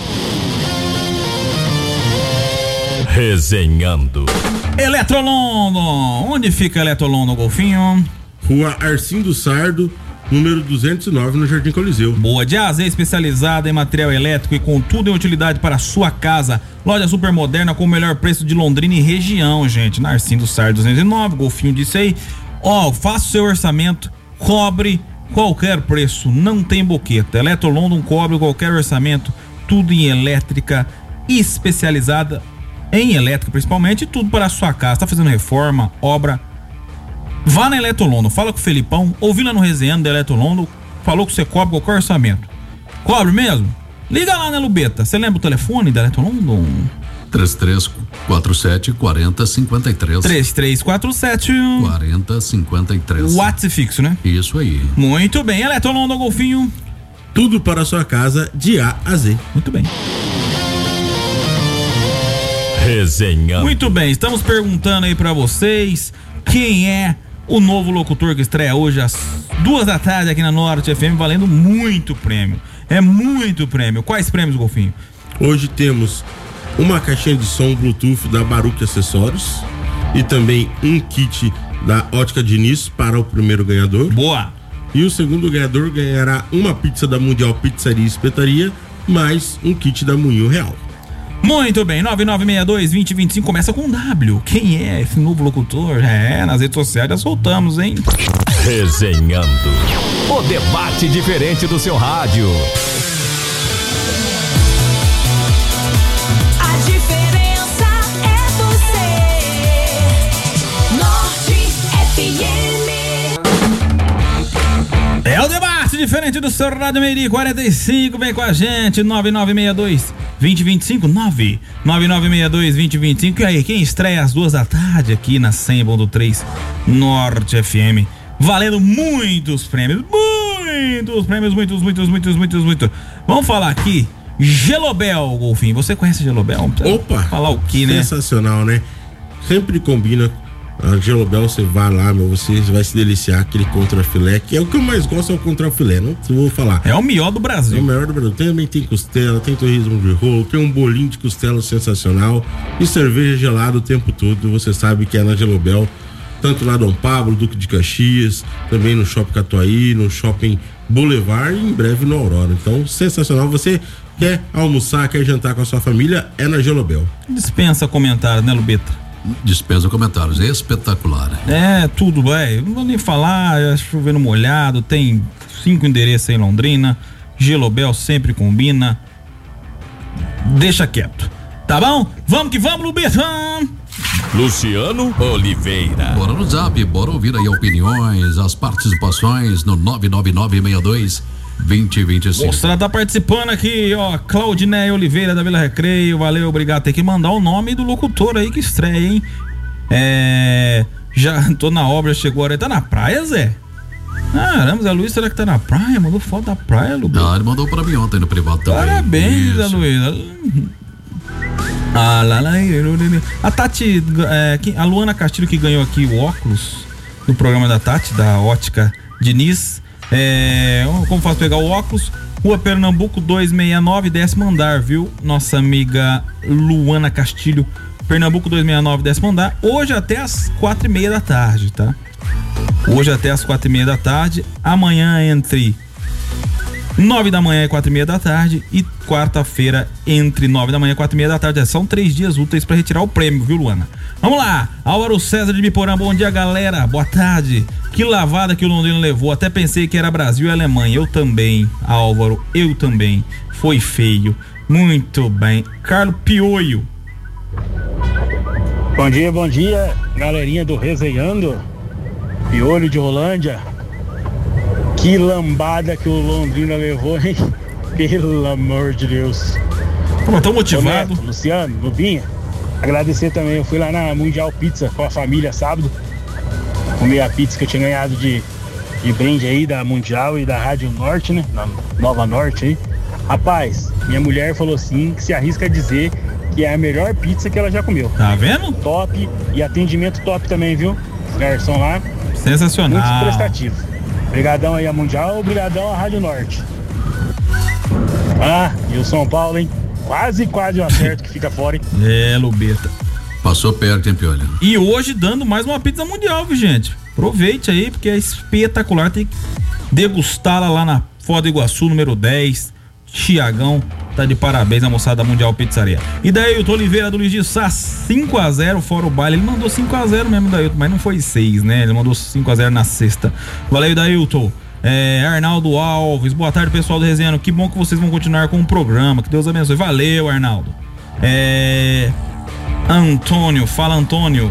Resenhando. Eletrolondon, onde fica Eletrolondon, Golfinho? Rua Arcindo Sardo, número duzentos e nove, no Jardim Coliseu. Boa, de A a Z, especializada em material elétrico e com tudo em utilidade para a sua casa. Loja super moderna com o melhor preço de Londrina e região, gente. Na Arcindo Sardo duzentos e nove, Golfinho disse aí. Ó, faça o seu orçamento, cobre qualquer preço, não tem boqueta. Eletrolondon cobre qualquer orçamento, tudo em elétrica especializada, em elétrica principalmente, tudo para a sua casa. Tá fazendo reforma, obra, vá na Eletrolondon, fala com o Felipão, ouvi lá no Resenhando da Eletrolondon, falou que você cobre qualquer orçamento. Cobre mesmo? Liga lá na Lubeta. Você lembra o telefone da Eletrolondon? três três quatro sete, quatro zero cinco três. três três quatro sete, quatro zero cinco três. WhatsApp fixo, né? Isso aí. Muito bem, Eletrolondon, Golfinho. Tudo para a sua casa, de A a Z. Muito bem. Resenhando. Muito bem, estamos perguntando aí pra vocês quem é o novo locutor que estreia hoje às duas da tarde aqui na Norte F M, valendo muito prêmio. É muito prêmio. Quais prêmios, Golfinho? Hoje temos uma caixinha de som Bluetooth da Baruch Acessórios e também um kit da Ótica Diniz para o primeiro ganhador. Boa! E o segundo ganhador ganhará uma pizza da Mundial Pizzaria e Espetaria, mais um kit da Moinho Real. Muito bem, nove nove seis dois, dois zero dois cinco começa com W. Quem é esse novo locutor? É, nas redes sociais já soltamos, hein? Resenhando. O debate diferente do seu rádio. A diferença é você. Norte F M. É o debate diferente do seu rádio Meiri quarenta e cinco, vem com a gente, nove nove seis dois, dois zero dois cinco, nove nove nove seis dois, dois zero dois cinco. E aí, quem estreia às duas da tarde aqui na cem ponto três Norte F M, valendo muitos prêmios, muitos prêmios, muitos, muitos, muitos, muitos, muitos. Vamos falar aqui, Gelobel, Golfinho. Você conhece Gelobel? Opa! Falar o que, né? Sensacional, né? Sempre combina A Gelobel, você vai lá, meu, você vai se deliciar aquele contrafilé, que é o que eu mais gosto, é o contrafilé, não vou falar. É o melhor do Brasil. É o melhor do Brasil. Também tem costela, tem torresmo de rolo, tem um bolinho de costela sensacional e cerveja gelada o tempo todo. Você sabe que é na Gelobel, tanto lá Dom Pablo, Duque de Caxias, também no Shopping Catuaí, no Shopping Boulevard e em breve no Aurora. Então, sensacional. Você quer almoçar, quer jantar com a sua família, é na Gelobel. Dispensa comentários, né, Lubeta? Dispensa comentários, é espetacular. É, tudo, velho. Não vou nem falar, é chovendo molhado, tem cinco endereços em Londrina. Gelobel sempre combina. Deixa quieto. Tá bom? Vamos que vamos, Lubeta! Luciano Oliveira. Bora no zap, bora ouvir aí opiniões, as participações no nove nove nove seis dois dois zero dois cinco. Moçada tá participando aqui, ó, Claudineia Oliveira da Vila Recreio, valeu, obrigado. Tem que mandar o nome do locutor aí que estreia, hein? É. Já tô na obra, chegou a hora. Tá na praia, Zé? Caramba, Zé Luiz, será que tá na praia? Mandou foto da praia, Lubeta? Ah, ele mandou pra mim ontem no privado também. Parabéns, Zé Luiz. Ah, lá, lá, a Tati, é, a Luana Castilho que ganhou aqui o óculos do programa da Tati, da Ótica Diniz. É, como faço pegar o óculos? Rua Pernambuco duzentos e sessenta e nove, décimo andar, viu? Nossa amiga Luana Castilho, Pernambuco duzentos e sessenta e nove, décimo andar. Hoje até as quatro e meia da tarde, tá? Hoje até as quatro e meia da tarde. Amanhã entre nove da manhã e quatro e meia da tarde. E quarta-feira entre nove da manhã e quatro e meia da tarde. São três dias úteis para retirar o prêmio, viu, Luana? Vamos lá, Álvaro César de Biporã, bom dia, galera, boa tarde. Que lavada que o Londrina levou, até pensei que era Brasil e Alemanha. Eu também, Álvaro, eu também. Foi feio, muito bem. Carlos Pioio. Bom dia, bom dia, galerinha do Resenhando. Piolho de Rolândia. Que lambada que o Londrina levou, hein? Pelo amor de Deus. Como tão motivado. Neto, Luciano, Lubinha. Agradecer também, eu fui lá na Mundial Pizza com a família sábado. Comi a pizza que eu tinha ganhado de, de brinde aí da Mundial e da Rádio Norte, né? Na Nova Norte aí. Rapaz, minha mulher falou assim, que se arrisca a dizer que é a melhor pizza que ela já comeu. Tá vendo? Top e atendimento top também, viu? Os garçom lá. Sensacional. Muito prestativo. Obrigadão aí a Mundial, obrigadão a Rádio Norte. Ah, e o São Paulo, hein? Quase, quase um acerto que fica fora, hein? É, Lubeta. Passou perto, hein, Piolho? E hoje dando mais uma pizza mundial, viu, gente? Aproveite aí, porque é espetacular. Tem que degustá-la lá na Foz do Iguaçu, número dez. Tiagão, tá de parabéns a moçada da Mundial Pizzaria. E daí, o Oliveira do Luiz de Sá, cinco a zero fora o baile. Ele mandou cinco a zero mesmo, Dailton, mas não foi seis, né? Ele mandou cinco a zero na sexta. Valeu, Dailton. É, Arnaldo Alves, boa tarde, pessoal do Resenhando. Que bom que vocês vão continuar com o programa. Que Deus abençoe. Valeu, Arnaldo. É. Antônio, fala, Antônio.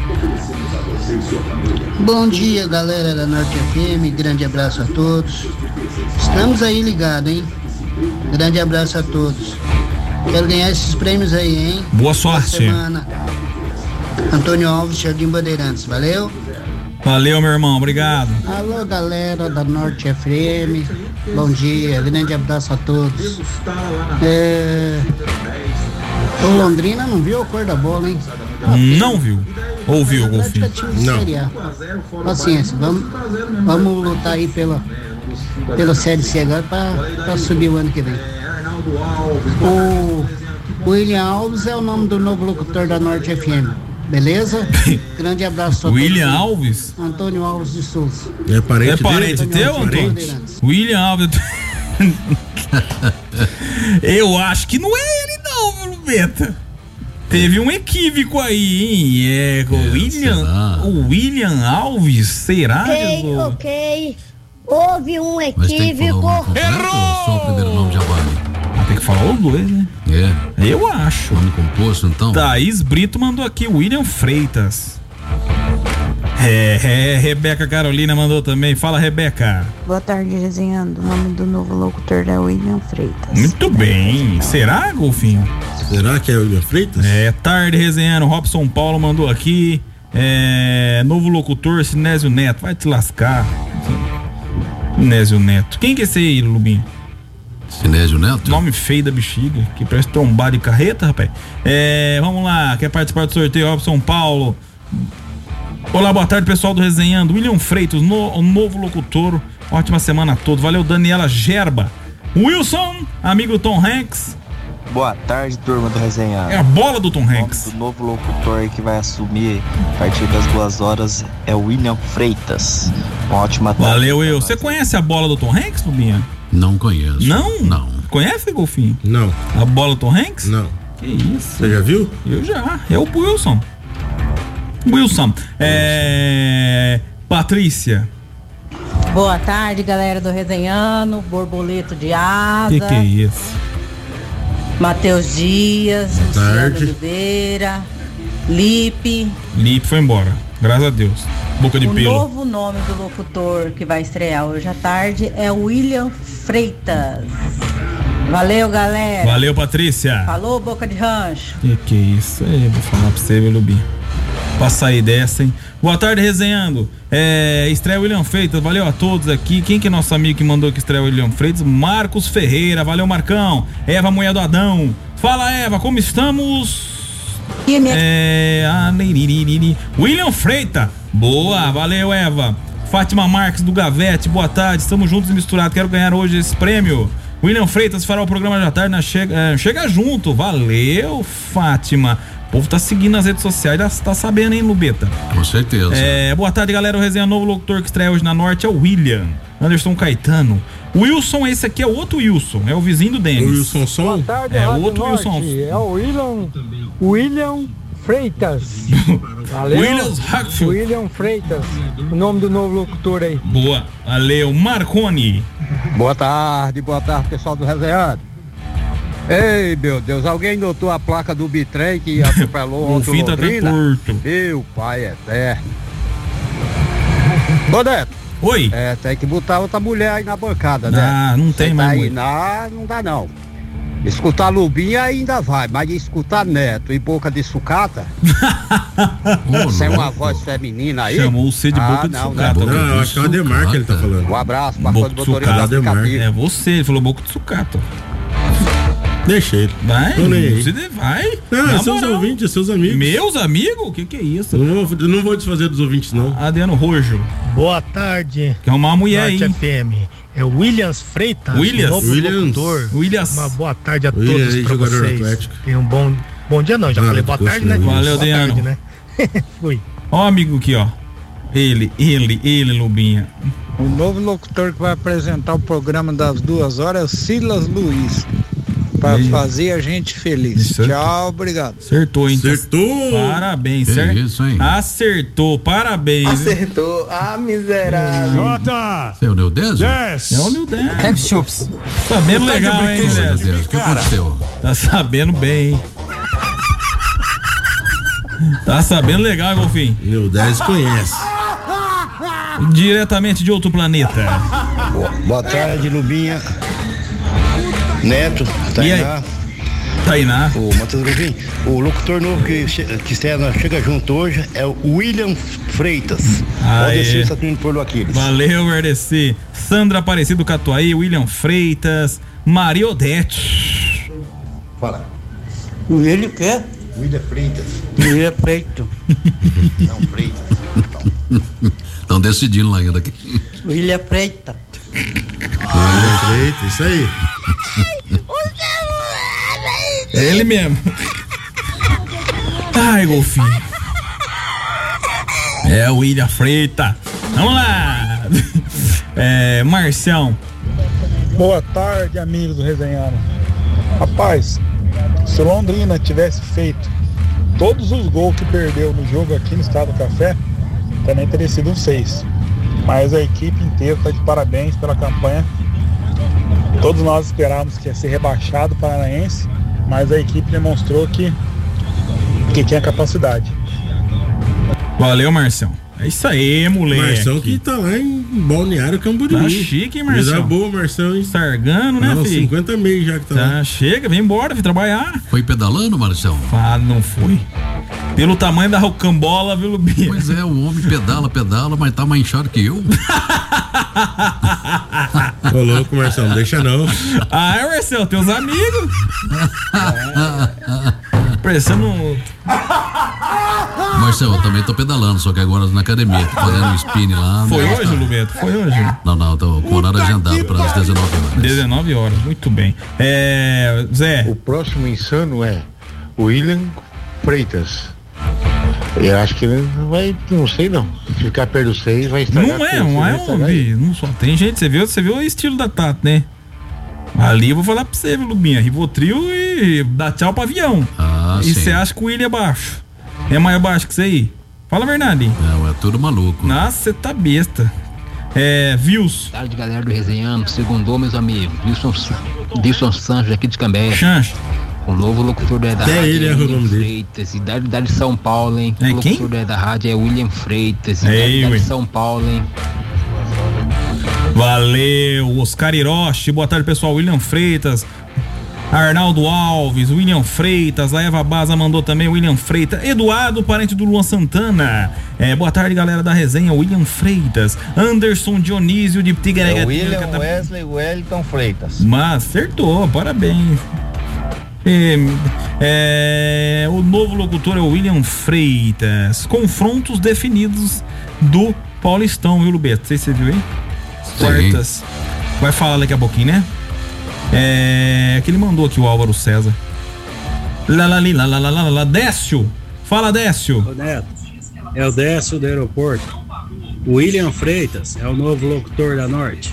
Bom dia, galera da Norte F M. Grande abraço a todos. Estamos aí ligados, hein? Grande abraço a todos. Quero ganhar esses prêmios aí, hein? Boa sorte. Boa semana. Antônio Alves, Jardim Bandeirantes. Valeu? Valeu, meu irmão, obrigado. Alô, galera da Norte F M, bom dia, grande abraço a todos. É... O Londrina não viu a cor da bola, hein? Não viu. Ouviu, Golfinho? Não. Paciência, vamos, vamos lutar aí pela, pela Série C agora pra, pra subir o ano que vem. O William Alves é o nome do novo locutor da Norte F M. Beleza? Grande abraço a todos. William Alves? Antônio Alves de Souza. É parente, é parente dele? teu, Antônio? William Alves. Eu acho que não é ele não, Lubeta. Teve um equívoco aí, hein? É, o, é, William, o William Alves, será? Ok, ok. Houve um equívoco. Errou! Só o primeiro nome já vale. Tem que falar os dois, né? É. Eu acho. Nome composto, então. Thaís Brito mandou aqui, William Freitas. É, é, Rebeca Carolina mandou também. Fala, Rebeca. Boa tarde, Resenhando. O nome do novo locutor é William Freitas. Muito bem. Será, Golfinho? Será que é William Freitas? É, tarde, Resenhando. Robson Paulo mandou aqui. É, novo locutor, Sinésio Neto. Vai te lascar. Sinésio Neto. Quem que é esse aí, Lubinho? Sinésio Neto? Nome feio da bexiga, que parece trombar de carreta, rapaz. É, vamos lá, quer participar do sorteio? Robson Paulo. Olá, boa tarde, pessoal do Resenhando. William Freitas, no, novo locutor. Ótima semana a todos. Valeu, Daniela Gerba. Wilson, amigo Tom Hanks. Boa tarde, turma do Resenhando. É a bola do Tom Hanks. O novo locutor que vai assumir a partir das duas horas é o William Freitas. Uma ótima tarde. Valeu, Will. Você conhece a bola do Tom Hanks, Lubinha? Não conheço. Não? Não. Conhece, Golfinho? Não. A bola do Tom Hanks? Não. Que isso? Você já viu? Eu já. É o Wilson. Wilson. É... Patrícia. Boa tarde, galera do Resenhando. Borboleto de asa. Que que é isso? Matheus Dias. Boa Luciano tarde. Oliveira. Lipe. Lipe foi embora. Graças a Deus. Boca de O pelo. novo nome do locutor que vai estrear hoje à tarde é William Freitas. Valeu, galera. Valeu, Patrícia. Falou, boca de rancho. Que que é isso? É, vou falar pra você, viu, Lubinho? Pra sair dessa, hein? Boa tarde, Resenhando. É, estreia William Freitas, valeu a todos aqui. Quem que é nosso amigo que mandou que estreia o William Freitas? Marcos Ferreira, valeu, Marcão. Eva Mulher do Adão. Fala, Eva, como estamos? É, ah, liririri. William Freitas, boa, valeu, Eva. Fátima Marques do Gavete, boa tarde, estamos juntos e misturados, quero ganhar hoje esse prêmio. William Freitas fará o programa de tarde na Chega, é, Chega Junto, valeu, Fátima. O povo tá seguindo nas redes sociais, já tá sabendo, hein, Lubeta? Com certeza. É, boa tarde, galera. O Resenha Novo locutor que estreia hoje na Norte é o William Anderson Caetano. Wilson, esse aqui é o outro Wilson, é o vizinho do Denis. O Wilson Som? Boa tarde, É, o Rádio outro Norte. Wilson. É o William, William Freitas. Valeu. Williams Hackfield. William Freitas, o nome do novo locutor aí. Boa, valeu. Marconi. Boa tarde, boa tarde, pessoal do Resenhado. Ei, meu Deus, alguém notou a placa do bitrem que atropelou O ontem fim tá até Londrina? curto. Meu pai eterno. Ô, Neto. Oi. É, tem que botar outra mulher aí na bancada, né? Ah, não tem Você mais tá aí, mulher. não, não dá não. Escutar Lubinha ainda vai, mas escutar Neto e boca de sucata, sem uma voz feminina aí. Chamou você de boca ah, de não, sucata. Né? Não, eu acho que é o Ademar que ele tá falando. Um abraço pra Boca todo de motorista sucata. do aplicativo. É você, ele falou boca de sucata. Deixa ele. Vai, Tô nem aí. você vai. Não, Na é seus moral. ouvintes, é seus amigos. Meus amigos? O que que é isso? Eu não vou, eu não vou desfazer dos ouvintes, não. Adriano Rojo. Boa tarde. Quer arrumar uma mulher aí. Norte F M. É o Williams Freitas, Williams? novo Williams. locutor. Williams. Uma boa tarde a Williams, todos pra jogador vocês. atlético. Tenham um bom, bom dia não, já Ah, falei boa ficou tarde, né? assim, Valeu, boa Adriano. tarde, né? Fui. Ó, amigo aqui, ó. Ele, ele, ele, Lubinha. O novo locutor que vai apresentar o programa das duas horas é o Silas Luiz. Pra Aí. fazer a gente feliz. Isso. Tchau, obrigado. Acertou, hein? Acertou! Parabéns, Que certo? isso, hein? Acertou, parabéns. hein? Acertou. Ah, miserável. Jota! Você é o Neudésio? Yes! É o Nilden. Ketchups. Sabendo legal, hein, Meu Nilden? Deus, o que aconteceu? Tá sabendo bem, hein? Tá sabendo legal, hein, Golfinho? Meu dez conhece. Diretamente de outro planeta. Boa tarde, Lubinha. Neto, Tainá. Tainá. O Matheus Golfinho. O locutor novo que, che- que estreia na Chega Junto hoje é o William Freitas. Ah, Pode é. ser Saturnino por Aquiles. Valeu, R D C. Sandra Aparecido Catuaí, William Freitas, Maria Odete. Fala. O ele quer? William Freitas. William Preto. Não, Freitas. Estão decidindo lá ainda aqui. William Preta. William Freitas, isso aí. É ele mesmo. Ai, Golfinho. É o William Freitas. Vamos lá. É, Marcião. Boa tarde, amigos do Resenhando. Rapaz, se o Londrina tivesse feito todos os gols que perdeu no jogo aqui no Estado do Café, também teria sido um seis. Mas a equipe inteira está de parabéns pela campanha. Todos nós esperávamos que ia ser rebaixado o Paranaense, mas a equipe demonstrou que, que tinha capacidade. Valeu, Marcião. É isso aí, moleque. Marção que tá lá em Balneário Camboriú. Tá chique, hein, Marção? Vida boa, Marção, hein? Sargando, né, Não, filho? cinquenta meses já que tá, Tá, lá. chega, vem embora, vem trabalhar. Foi pedalando, Marcião? Ah, não foi. Pelo tamanho da rocambola, viu, Lubinha? Pois é, o homem pedala, pedala, mas tá mais inchado que eu. Ô, louco, Marção, não deixa não. Ah, é, Marcelo, teus amigos. É. Parecendo. Marcelo, eu também tô pedalando, só que agora na academia, tô fazendo spin lá. Foi né? hoje, Lubeto? Foi hoje? Não, não, tô com horário agendado para as dezenove horas. dezenove horas, muito bem. É, Zé. O próximo insano é o William Freitas. Eu acho que ele não vai, não sei não. Se ficar perto dos seis, vai estragar. Não é, tudo, não é vai um bi, não só tem gente, você viu, você viu o estilo da Tati, né? Ali eu vou falar pra você, viu, Lubinha? Rivotril e dá tchau pro avião. Ah, e sim. você acha que o William é baixo? É mais baixo que você aí? Fala a verdade. Não, é tudo maluco. Nossa, você tá besta. É, Vils. Boa tarde, galera do Resenhando. Segundou, meus amigos. Wilson, Wilson Santos aqui de Cambé. Chancho. O novo locutor da, da Até rádio ele é erra o William nome dele. Freitas, idade da de São Paulo, hein? É o quem? locutor da, da rádio é William Freitas, Ei, idade ué. de São Paulo, hein? Valeu, Oscar Hiroshi, boa tarde pessoal, William Freitas, Arnaldo Alves, William Freitas, a Eva Baza mandou também, William Freitas, Eduardo, parente do Luan Santana, é, boa tarde galera da resenha, William Freitas, Anderson Dionísio de Tigarega. É William Wesley Wellington Freitas. Mas acertou, parabéns. É, é, o novo locutor é o William Freitas. Confrontos definidos do Paulistão, viu, Lubeto? Não sei se você viu, hein? Quartas. Vai falar daqui a pouquinho, né? É. Que ele mandou aqui o Álvaro César. Lá, lá, lá, lá, lá, lá, lá. Décio! Fala, Décio! Ô Neto, é o Décio do aeroporto. O William Freitas é o novo locutor da Norte.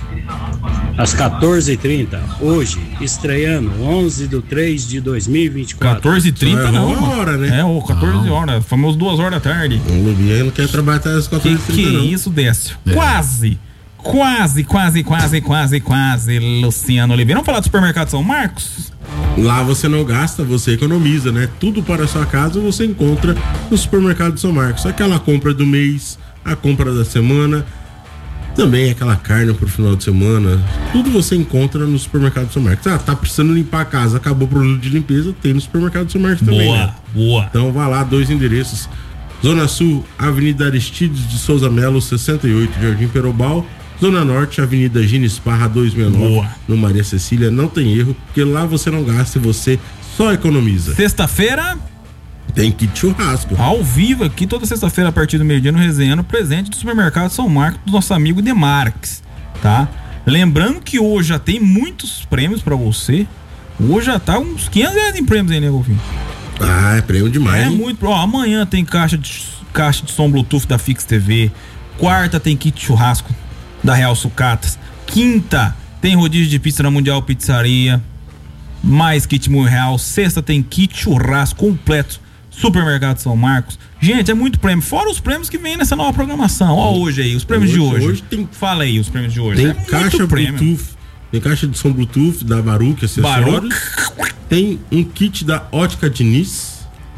Às quatorze e trinta, hoje, estreando onze de três de dois mil e vinte e quatro. quatorze e trinta É não. uma hora, né? É, o quatorze horas. Famous duas horas da tarde. O Lubiano não quer trabalhar até as quatorze e Que trinta, que não. isso, Décio? É. Quase! Quase, quase, quase, quase, quase, Luciano Oliveira. Vamos falar do supermercado São Marcos? Lá você não gasta, você economiza, né? Tudo para a sua casa você encontra no supermercado São Marcos. Aquela compra do mês, a compra da semana, também aquela carne pro final de semana. Tudo você encontra no supermercado São Marcos. Ah, tá precisando limpar a casa, acabou o produto de limpeza, tem no supermercado São Marcos também. Boa, né? boa. Então vá lá, dois endereços. Zona Sul, Avenida Aristides de Souza Melo, sessenta e oito, Jardim Perobal. Zona Norte, Avenida Gines Parra duzentos e sessenta e nove, Boa. no Maria Cecília. Não tem erro, porque lá você não gasta e você só economiza. Sexta-feira tem kit churrasco. ao vivo aqui, toda sexta-feira a partir do meio-dia no Resenhando, presente do supermercado São Marcos do nosso amigo Demarques, tá? Lembrando que hoje já tem muitos prêmios pra você. Hoje já tá uns quinhentos reais em prêmios aí, né, Golfinho? Ah, é prêmio demais. É hein? muito. Ó, amanhã tem caixa de, caixa de som Bluetooth da Fix T V. Quarta tem kit churrasco da Real Sucatas. Quinta tem rodízio de pizza na Mundial Pizzaria. Mais kit mil real. Sexta tem kit churrasco completo. Supermercado São Marcos. Gente, é muito prêmio. Fora os prêmios que vem nessa nova programação. Ó, hoje aí, os prêmios Hoje- de hoje. hoje tem- Fala aí os prêmios de hoje. Tem É muito caixa prêmio. Bluetooth, tem caixa de som Bluetooth da Baruch, acessórios. Tem um kit da Ótica Diniz.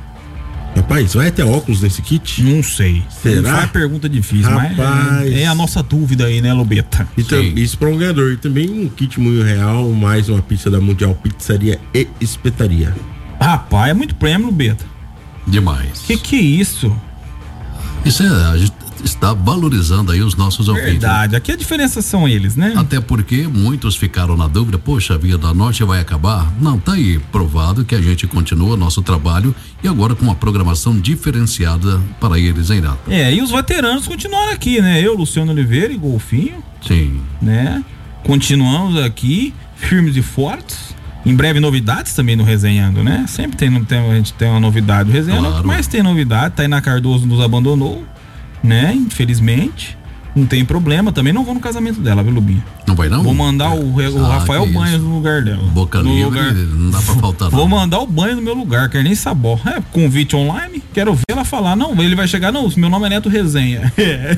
Rapaz, vai ter óculos nesse kit? Não sei. Será? Não faz pergunta difícil, Rapaz. mas é, é a nossa dúvida aí, né, Lobeta? E tam, isso para um ganhador. E também um kit mil real, mais uma pizza da Mundial Pizzaria e Espetaria. Rapaz, é muito prêmio, Lobeta. Demais. Que que é isso? Isso é, a gente está valorizando aí os nossos ouvintes. Verdade, aqui a diferença são eles, né? Até porque muitos ficaram na dúvida, poxa, a Via da Norte vai acabar? Não, tá aí, provado que a gente continua nosso trabalho e agora com uma programação diferenciada para eles, hein, Nato? É, e os veteranos continuaram aqui, né? Eu, Luciano Oliveira e Golfinho, Sim. né? Continuamos aqui, firmes e fortes. Em breve novidades também no Resenhando, né? Sempre tem, tem, a gente tem uma novidade do Resenhando, Claro. mas tem novidade. Tainá Cardoso nos abandonou, né? Infelizmente. Não tem problema, também não vou no casamento dela, viu, Lubinha? Não vai não? Vou mandar o, o Ah, Rafael que Banhos isso. no lugar dela. Boca No livre, lugar- não dá pra faltar Vou não. mandar o banho no meu lugar, quer nem sabor. É, convite online, quero ver ela falar. Não, ele vai chegar, não, meu nome é Neto Resenha.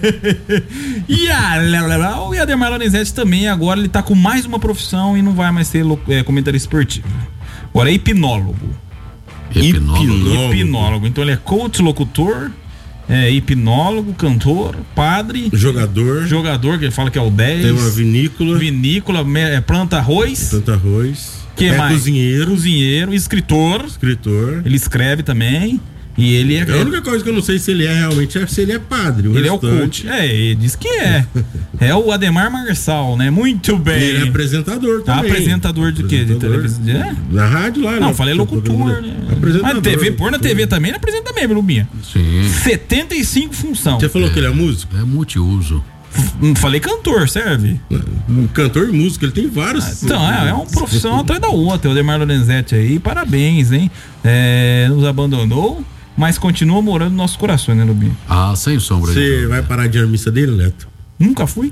E a, o Ademar Lorenzetti também, agora ele tá com mais uma profissão e não vai mais ser é, comentarista esportivo. Agora é hipnólogo. Hipnólogo. Hipnólogo. Então ele é coach, locutor, é, hipnólogo, cantor, padre, jogador, jogador que ele fala que é o dez. Tem uma vinícola. Vinícola, me- é, planta arroz. Planta arroz. Que é mais? cozinheiro. Cozinheiro, escritor. Escritor. Ele escreve também. E ele é. A única coisa que eu não sei se ele é realmente é se ele é padre. Ele restante... é o coach. É, ele diz que é. É o Ademar Marçal, né? Muito bem. Ele é apresentador também. Apresentador de quê? De televisão? É? Na rádio lá, Não, né? falei locutor, né? Apresentador. Mas T V, pôr na T V também, ele apresenta mesmo, Lubinha. Sim. setenta e cinco função. Você falou é, que ele é músico? É multiuso. Não falei cantor, serve? Um cantor e músico, ele tem vários. Ah, então, é, é uma profissão atrás da outra. O Ademar Lorenzetti aí, parabéns, hein? É, nos abandonou, mas continua morando nos nossos corações, né, Lubinho? Ah, sem sombra. Você vai parar de ir à missa dele, Neto? Nunca fui.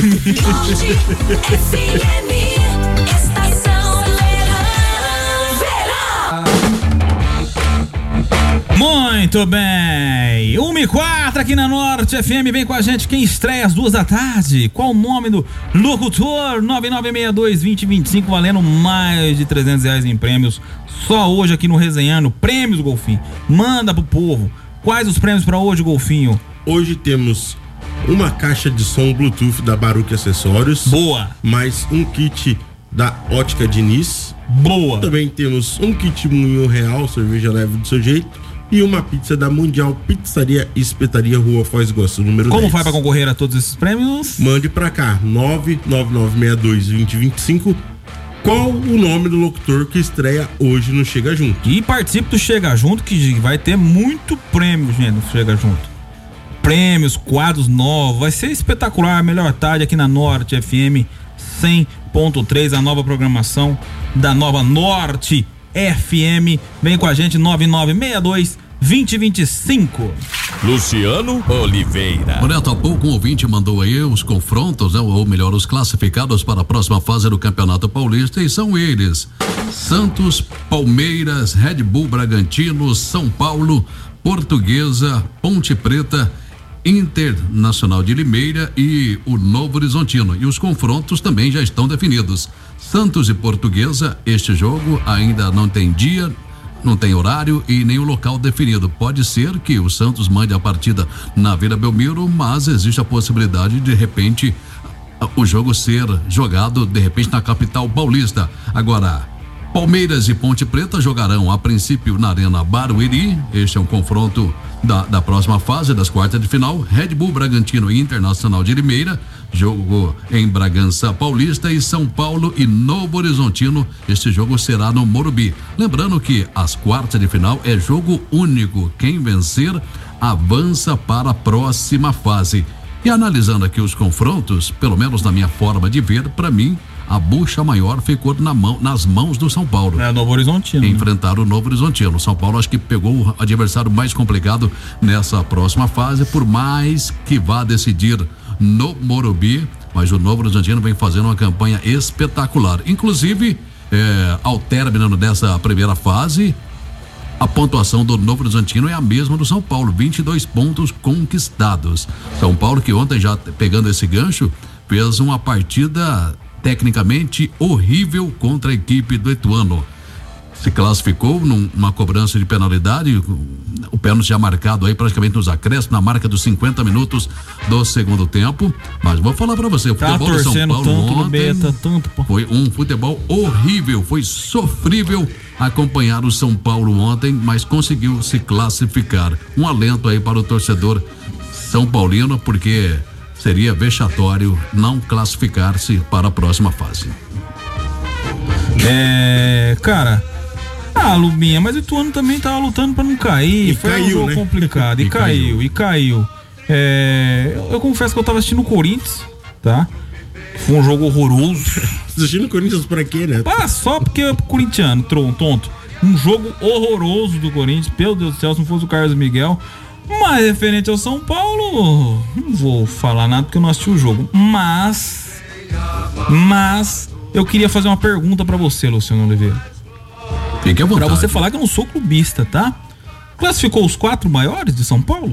Muito bem, uma e quatro aqui na Norte F M, vem com a gente quem estreia às duas da tarde, qual o nome do locutor? nove nove seis dois, dois zero dois cinco, valendo mais de trezentos reais em prêmios, só hoje aqui no Resenhando, prêmios Golfinho, manda pro povo, quais os prêmios pra hoje, Golfinho? Hoje temos uma caixa de som Bluetooth da Baruch Acessórios. Boa. Mais um kit da Ótica Diniz. Boa. Também temos um kit Moinho Real, cerveja leve do seu jeito. E uma pizza da Mundial Pizzaria e Espetaria, Rua Foz do Iguaçu, número Como dez. faz pra concorrer a todos esses prêmios? Mande pra cá, nove nove nove seis dois, dois zero dois cinco. Qual o nome do locutor que estreia hoje no Chega Junto? E participe do Chega Junto, que vai ter muito prêmio, gente, no Chega Junto. Prêmios, quadros novos, vai ser espetacular. Melhor tarde aqui na Norte F M cem ponto três, a nova programação da nova Norte F M. Vem com a gente, nove nove seis dois, dois zero dois cinco. Luciano Oliveira. Neto, há pouco um ouvinte mandou aí os confrontos, né, ou melhor, os classificados para a próxima fase do Campeonato Paulista, e são eles: Santos, Palmeiras, Red Bull Bragantino, São Paulo, Portuguesa, Ponte Preta, Internacional de Limeira e o Novo Horizontino. E os confrontos também já estão definidos. Santos e Portuguesa, este jogo ainda não tem dia, não tem horário e nem o local definido. Pode ser que o Santos mande a partida na Vila Belmiro, mas existe a possibilidade de, de repente o jogo ser jogado de repente na capital paulista. Agora, Palmeiras e Ponte Preta jogarão a princípio na Arena Barueri. Este é um confronto da, da próxima fase das quartas de final. Red Bull Bragantino e Internacional de Limeira, jogo em Bragança Paulista, e São Paulo e Novo Horizontino. Este jogo será no Morumbi. Lembrando que as quartas de final é jogo único. Quem vencer avança para a próxima fase. E analisando aqui os confrontos, pelo menos na minha forma de ver, para mim a bucha maior ficou na mão, nas mãos do São Paulo. É, Novo Horizontino. Enfrentar o Novo Horizontino. O São Paulo acho que pegou o adversário mais complicado nessa próxima fase, por mais que vá decidir no Morumbi, mas o Novo Horizontino vem fazendo uma campanha espetacular. Inclusive, é, ao término dessa primeira fase, a pontuação do Novo Horizontino é a mesma do São Paulo, vinte e dois pontos conquistados. São Paulo, que ontem, já pegando esse gancho, fez uma partida tecnicamente horrível contra a equipe do Ituano. Se classificou num, numa cobrança de penalidade, o pênalti já marcado aí praticamente nos acréscimos, na marca dos cinquenta minutos do segundo tempo. Mas vou falar pra você, o futebol tá do São Paulo tanto, ontem beta, tanto, foi um futebol horrível, foi sofrível acompanhar o São Paulo ontem, mas conseguiu se classificar. Um alento aí para o torcedor são paulino, porque seria vexatório não classificar-se para a próxima fase. É, cara, ah, Lubinha, mas o Ituano também tava lutando pra não cair. E foi caiu, um jogo né? complicado. E, e caiu, caiu, e caiu. É, eu, eu confesso que eu tava assistindo o Corinthians, tá? Foi um jogo horroroso. Assistindo o Corinthians pra quê, né? Ah, só porque é corintiano, tonto. Um jogo horroroso do Corinthians, meu Deus do céu, se não fosse o Carlos Miguel. Mas referente ao São Paulo, não vou falar nada porque eu não assisti o jogo. Mas, mas, eu queria fazer uma pergunta pra você, Luciano Oliveira. Fique à vontade. Pra você falar que eu não sou clubista, tá? Classificou os quatro maiores de São Paulo?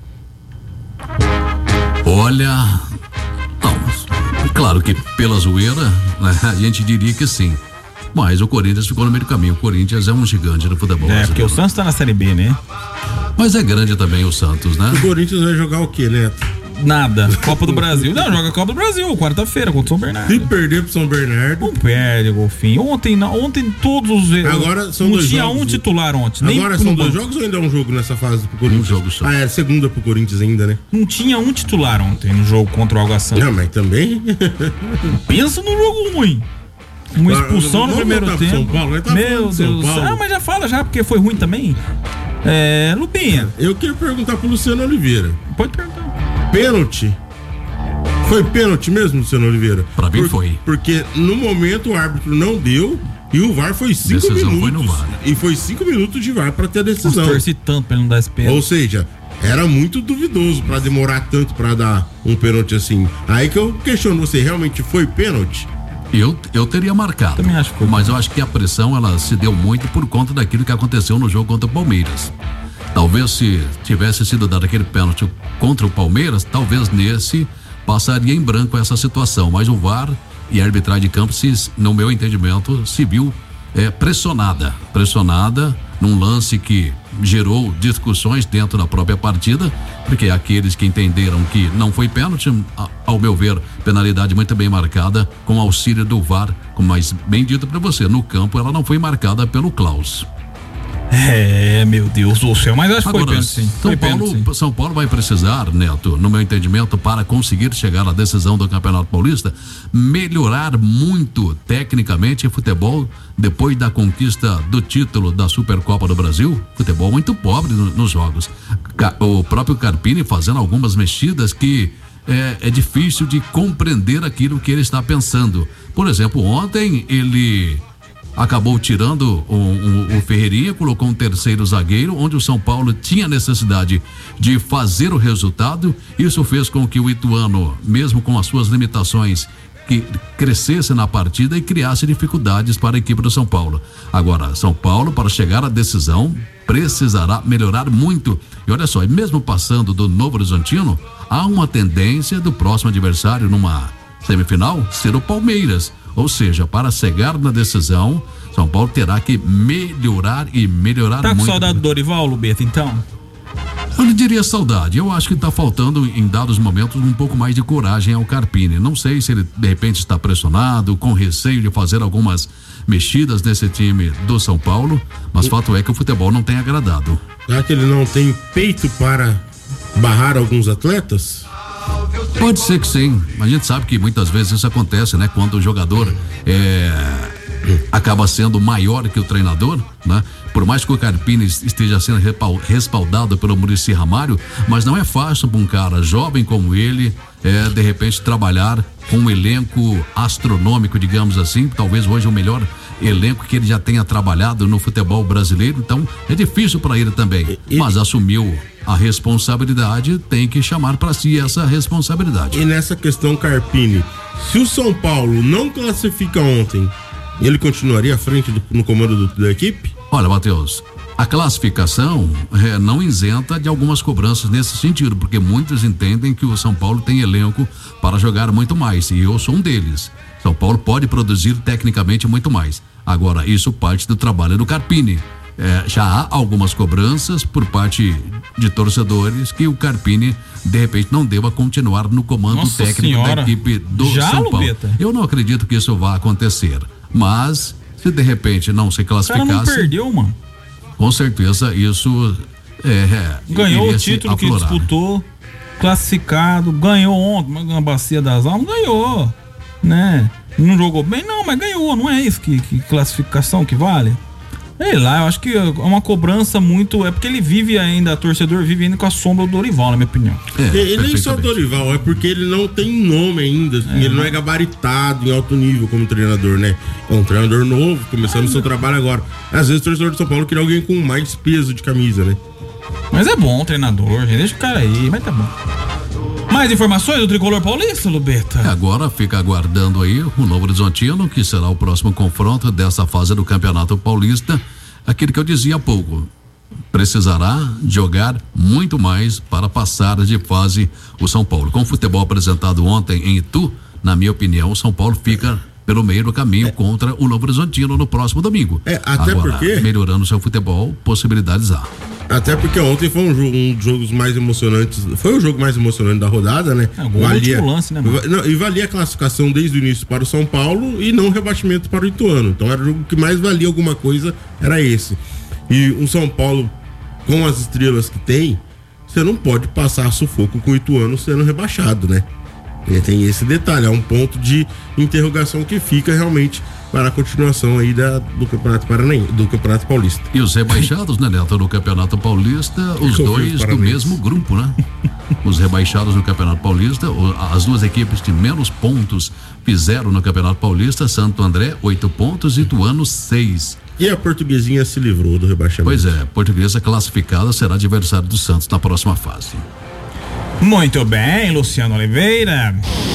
Olha, não, claro que pela zoeira, né, a gente diria que sim. Mas o Corinthians ficou no meio do caminho. O Corinthians é um gigante do futebol. É, porque o Santos tá na Série B, né? Mas é grande também o Santos, né? O Corinthians vai jogar o quê, Neto? Nada. Copa do Brasil. Não, joga Copa do Brasil, quarta-feira, contra o São Bernardo. Se perder pro São Bernardo. Não perde, Golfinho. Ontem, não, ontem todos os. Agora são não dois tinha jogos. um titular ontem. Agora nem são dois jogos ou ainda é um jogo nessa fase pro Corinthians? Um jogo só. Ah, é segunda pro Corinthians ainda, né? Não tinha um titular ontem no jogo contra o Água Santa. Não, mas também. Pensa no jogo ruim. Uma expulsão no primeiro tempo. São Paulo, tá Meu Deus do céu. Ah, mas já fala já, porque foi ruim também. É, Lupinha. Eu queria perguntar pro Luciano Oliveira. Pode perguntar. Pênalti. Foi pênalti mesmo, Luciano Oliveira? Pra mim Por, foi. Porque no momento o árbitro não deu e o V A R foi cinco decisão minutos. Foi no V A R. E foi cinco minutos de V A R pra ter a decisão. Eu torci tanto pra ele não dar esse pênalti. Ou seja, era muito duvidoso pra demorar tanto pra dar um pênalti assim. Aí que eu questiono você, realmente foi pênalti? Eu, eu teria marcado. Também acho que foi. Mas eu acho que a pressão ela se deu muito por conta daquilo que aconteceu no jogo contra o Palmeiras. Talvez se tivesse sido dado aquele pênalti contra o Palmeiras, talvez nesse passaria em branco essa situação. Mas o V A R e a arbitragem de campo, se, no meu entendimento, se viu é, pressionada. Pressionada num lance que gerou discussões dentro da própria partida, porque aqueles que entenderam que não foi pênalti, ao meu ver, penalidade muito bem marcada com auxílio do V A R, mas bem dito para você, no campo ela não foi marcada pelo Klaus. É, meu Deus do céu, mas acho que foi pênalti, sim. São Paulo, São Paulo vai precisar, Neto, no meu entendimento, para conseguir chegar à decisão do Campeonato Paulista, melhorar muito tecnicamente o futebol depois da conquista do título da Supercopa do Brasil. Futebol muito pobre no, nos jogos. O próprio Carpini fazendo algumas mexidas que é, é difícil de compreender aquilo que ele está pensando. Por exemplo, ontem ele acabou tirando o, o, o Ferreirinha, colocou um terceiro zagueiro, onde o São Paulo tinha necessidade de fazer o resultado. Isso fez com que o Ituano, mesmo com as suas limitações, que crescesse na partida e criasse dificuldades para a equipe do São Paulo. Agora, São Paulo, para chegar à decisão, precisará melhorar muito. E olha só, mesmo passando do Novo Horizontino, há uma tendência do próximo adversário numa semifinal ser o Palmeiras. Ou seja, para chegar na decisão, São Paulo terá que melhorar e melhorar tá muito. Tá com saudade do Dorival, Lubeta, então? Eu não diria saudade, eu acho que está faltando em dados momentos um pouco mais de coragem ao Carpini. Não sei se ele de repente está pressionado, com receio de fazer algumas mexidas nesse time do São Paulo, mas o fato é que o futebol não tem agradado. Será que ele não tem peito para barrar alguns atletas? Pode ser que sim, a gente sabe que muitas vezes isso acontece, né? Quando o jogador é, acaba sendo maior que o treinador, né? Por mais que o Carpini esteja sendo respaldado pelo Muricy Ramalho, mas não é fácil para um cara jovem como ele, é, de repente trabalhar com um elenco astronômico, digamos assim, talvez hoje o melhor elenco que ele já tenha trabalhado no futebol brasileiro. Então é difícil para ele também, e, mas assumiu a responsabilidade, tem que chamar para si essa responsabilidade. E nessa questão, Carpini, se o São Paulo não classifica ontem, ele continuaria à frente do, no comando do, da equipe? Olha, Matheus, a classificação é, não isenta de algumas cobranças nesse sentido, porque muitos entendem que o São Paulo tem elenco para jogar muito mais, e eu sou um deles. São Paulo pode produzir tecnicamente muito mais. Agora, isso parte do trabalho do Carpini. É, já há algumas cobranças por parte de torcedores que o Carpini de repente não deva continuar no comando Nossa técnico senhora. da equipe do já, São Paulo. Lubeta? Eu não acredito que isso vá acontecer, mas se de repente não se classificasse, o cara não perdeu, mano. Com certeza isso é, é, ganhou o título que disputou, classificado, ganhou ontem, uma bacia das almas, ganhou, né? Não jogou bem, não, mas ganhou, não é isso que, que classificação que vale? Sei lá, eu acho que é uma cobrança muito. É porque ele vive ainda, o torcedor vive ainda com a sombra do Dorival, na minha opinião. É, e nem só o Dorival, é porque ele não tem nome ainda, assim, é, ele não é gabaritado em alto nível como treinador, né? É um treinador novo, começando o seu trabalho agora. Às vezes o torcedor de São Paulo queria alguém com mais peso de camisa, né? Mas é bom o treinador, gente, deixa o cara aí, mas tá bom. Mais informações do Tricolor Paulista, Lubeta? Agora fica aguardando aí o Novo Horizontino, que será o próximo confronto dessa fase do Campeonato Paulista. Aquilo que eu dizia há pouco, precisará jogar muito mais para passar de fase o São Paulo. Com o futebol apresentado ontem em Itu, na minha opinião, o São Paulo fica pelo meio do caminho é. contra o Novo Horizontino no próximo domingo. É, até Agora, porque... melhorando seu futebol, possibilidades há. Até porque ontem foi um, jogo, um dos jogos mais emocionantes, foi o jogo mais emocionante da rodada, né? É, gol valia, lance, né, mano? Não, e valia a classificação desde o início para o São Paulo e não o rebaixamento para o Ituano. Então era o jogo que mais valia alguma coisa, era esse. E um São Paulo, com as estrelas que tem, você não pode passar sufoco com o Ituano sendo rebaixado, né? E tem esse detalhe, é um ponto de interrogação que fica realmente para a continuação aí da, do Campeonato Paranaense, do Campeonato Paulista. E os rebaixados, né, Neto, no Campeonato Paulista, os dois do mesmo grupo, né? Os rebaixados no Campeonato Paulista, as duas equipes que menos pontos fizeram no Campeonato Paulista, Santo André, oito pontos, e Ituano, seis. E a Portuguesinha se livrou do rebaixamento. Pois é, Portuguesa classificada será adversário do Santos na próxima fase. Muito bem, Luciano Oliveira.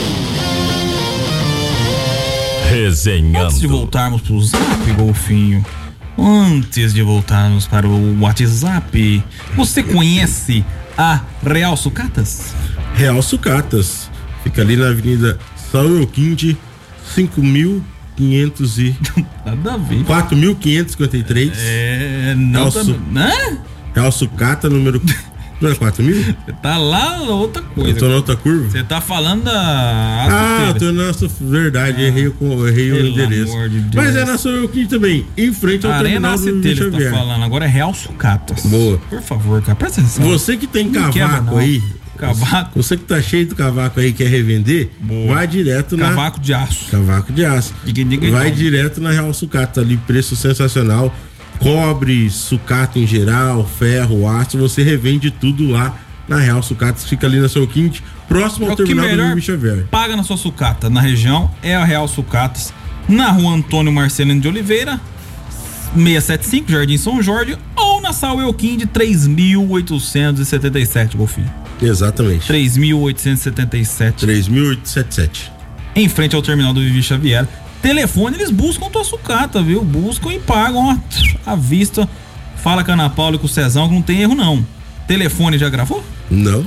Resenhando. Antes de voltarmos pro Zap, Golfinho, antes de voltarmos para o WhatsApp, você conhece a Real Sucatas? Real Sucatas, fica ali na Avenida Samuel Quinte, cinco mil quinhentos e Nada a ver. quatro mil quinhentos e cinquenta e três. É, não Real, tá, Su... né? Real Sucata, número não é quatro mil? Você tá lá na outra coisa. Eu tô na outra curva? Você tá falando da... Ah, eu tô na nossa verdade, ah, errei, o, errei o endereço. De Mas é na Samuel Quinte também, em frente ao Arena terminal do Você tá falando, agora é Real Sucatas. Boa. Por favor, cara, presta atenção. Você que tem não cavaco quebra, aí, cavaco. Você que tá cheio do cavaco aí, quer revender, Boa. vai direto na... Cavaco de aço. Cavaco de aço. Diga, diga, vai então. direto na Real Sucata ali, preço sensacional. Cobre, sucata em geral, ferro, aço, você revende tudo lá na Real Sucatas, fica ali na Seu Quinte, próximo ao o terminal do Rio Xavier. Paga na sua sucata na região, é a Real Sucatas, na rua Antônio Marcelino de Oliveira, seiscentos e setenta e cinco, Jardim São Jorge, ou na Samuel Quinte, três mil oitocentos e setenta e sete, Golfinho. Exatamente. três mil oitocentos e setenta e sete. três mil oitocentos e setenta e sete. Em frente ao terminal do Vivi Xavier. Telefone, eles buscam tua sucata, viu? Buscam e pagam ó, à vista. Fala com a Ana Paula e com o Cezão que não tem erro, não. Telefone já gravou? Não.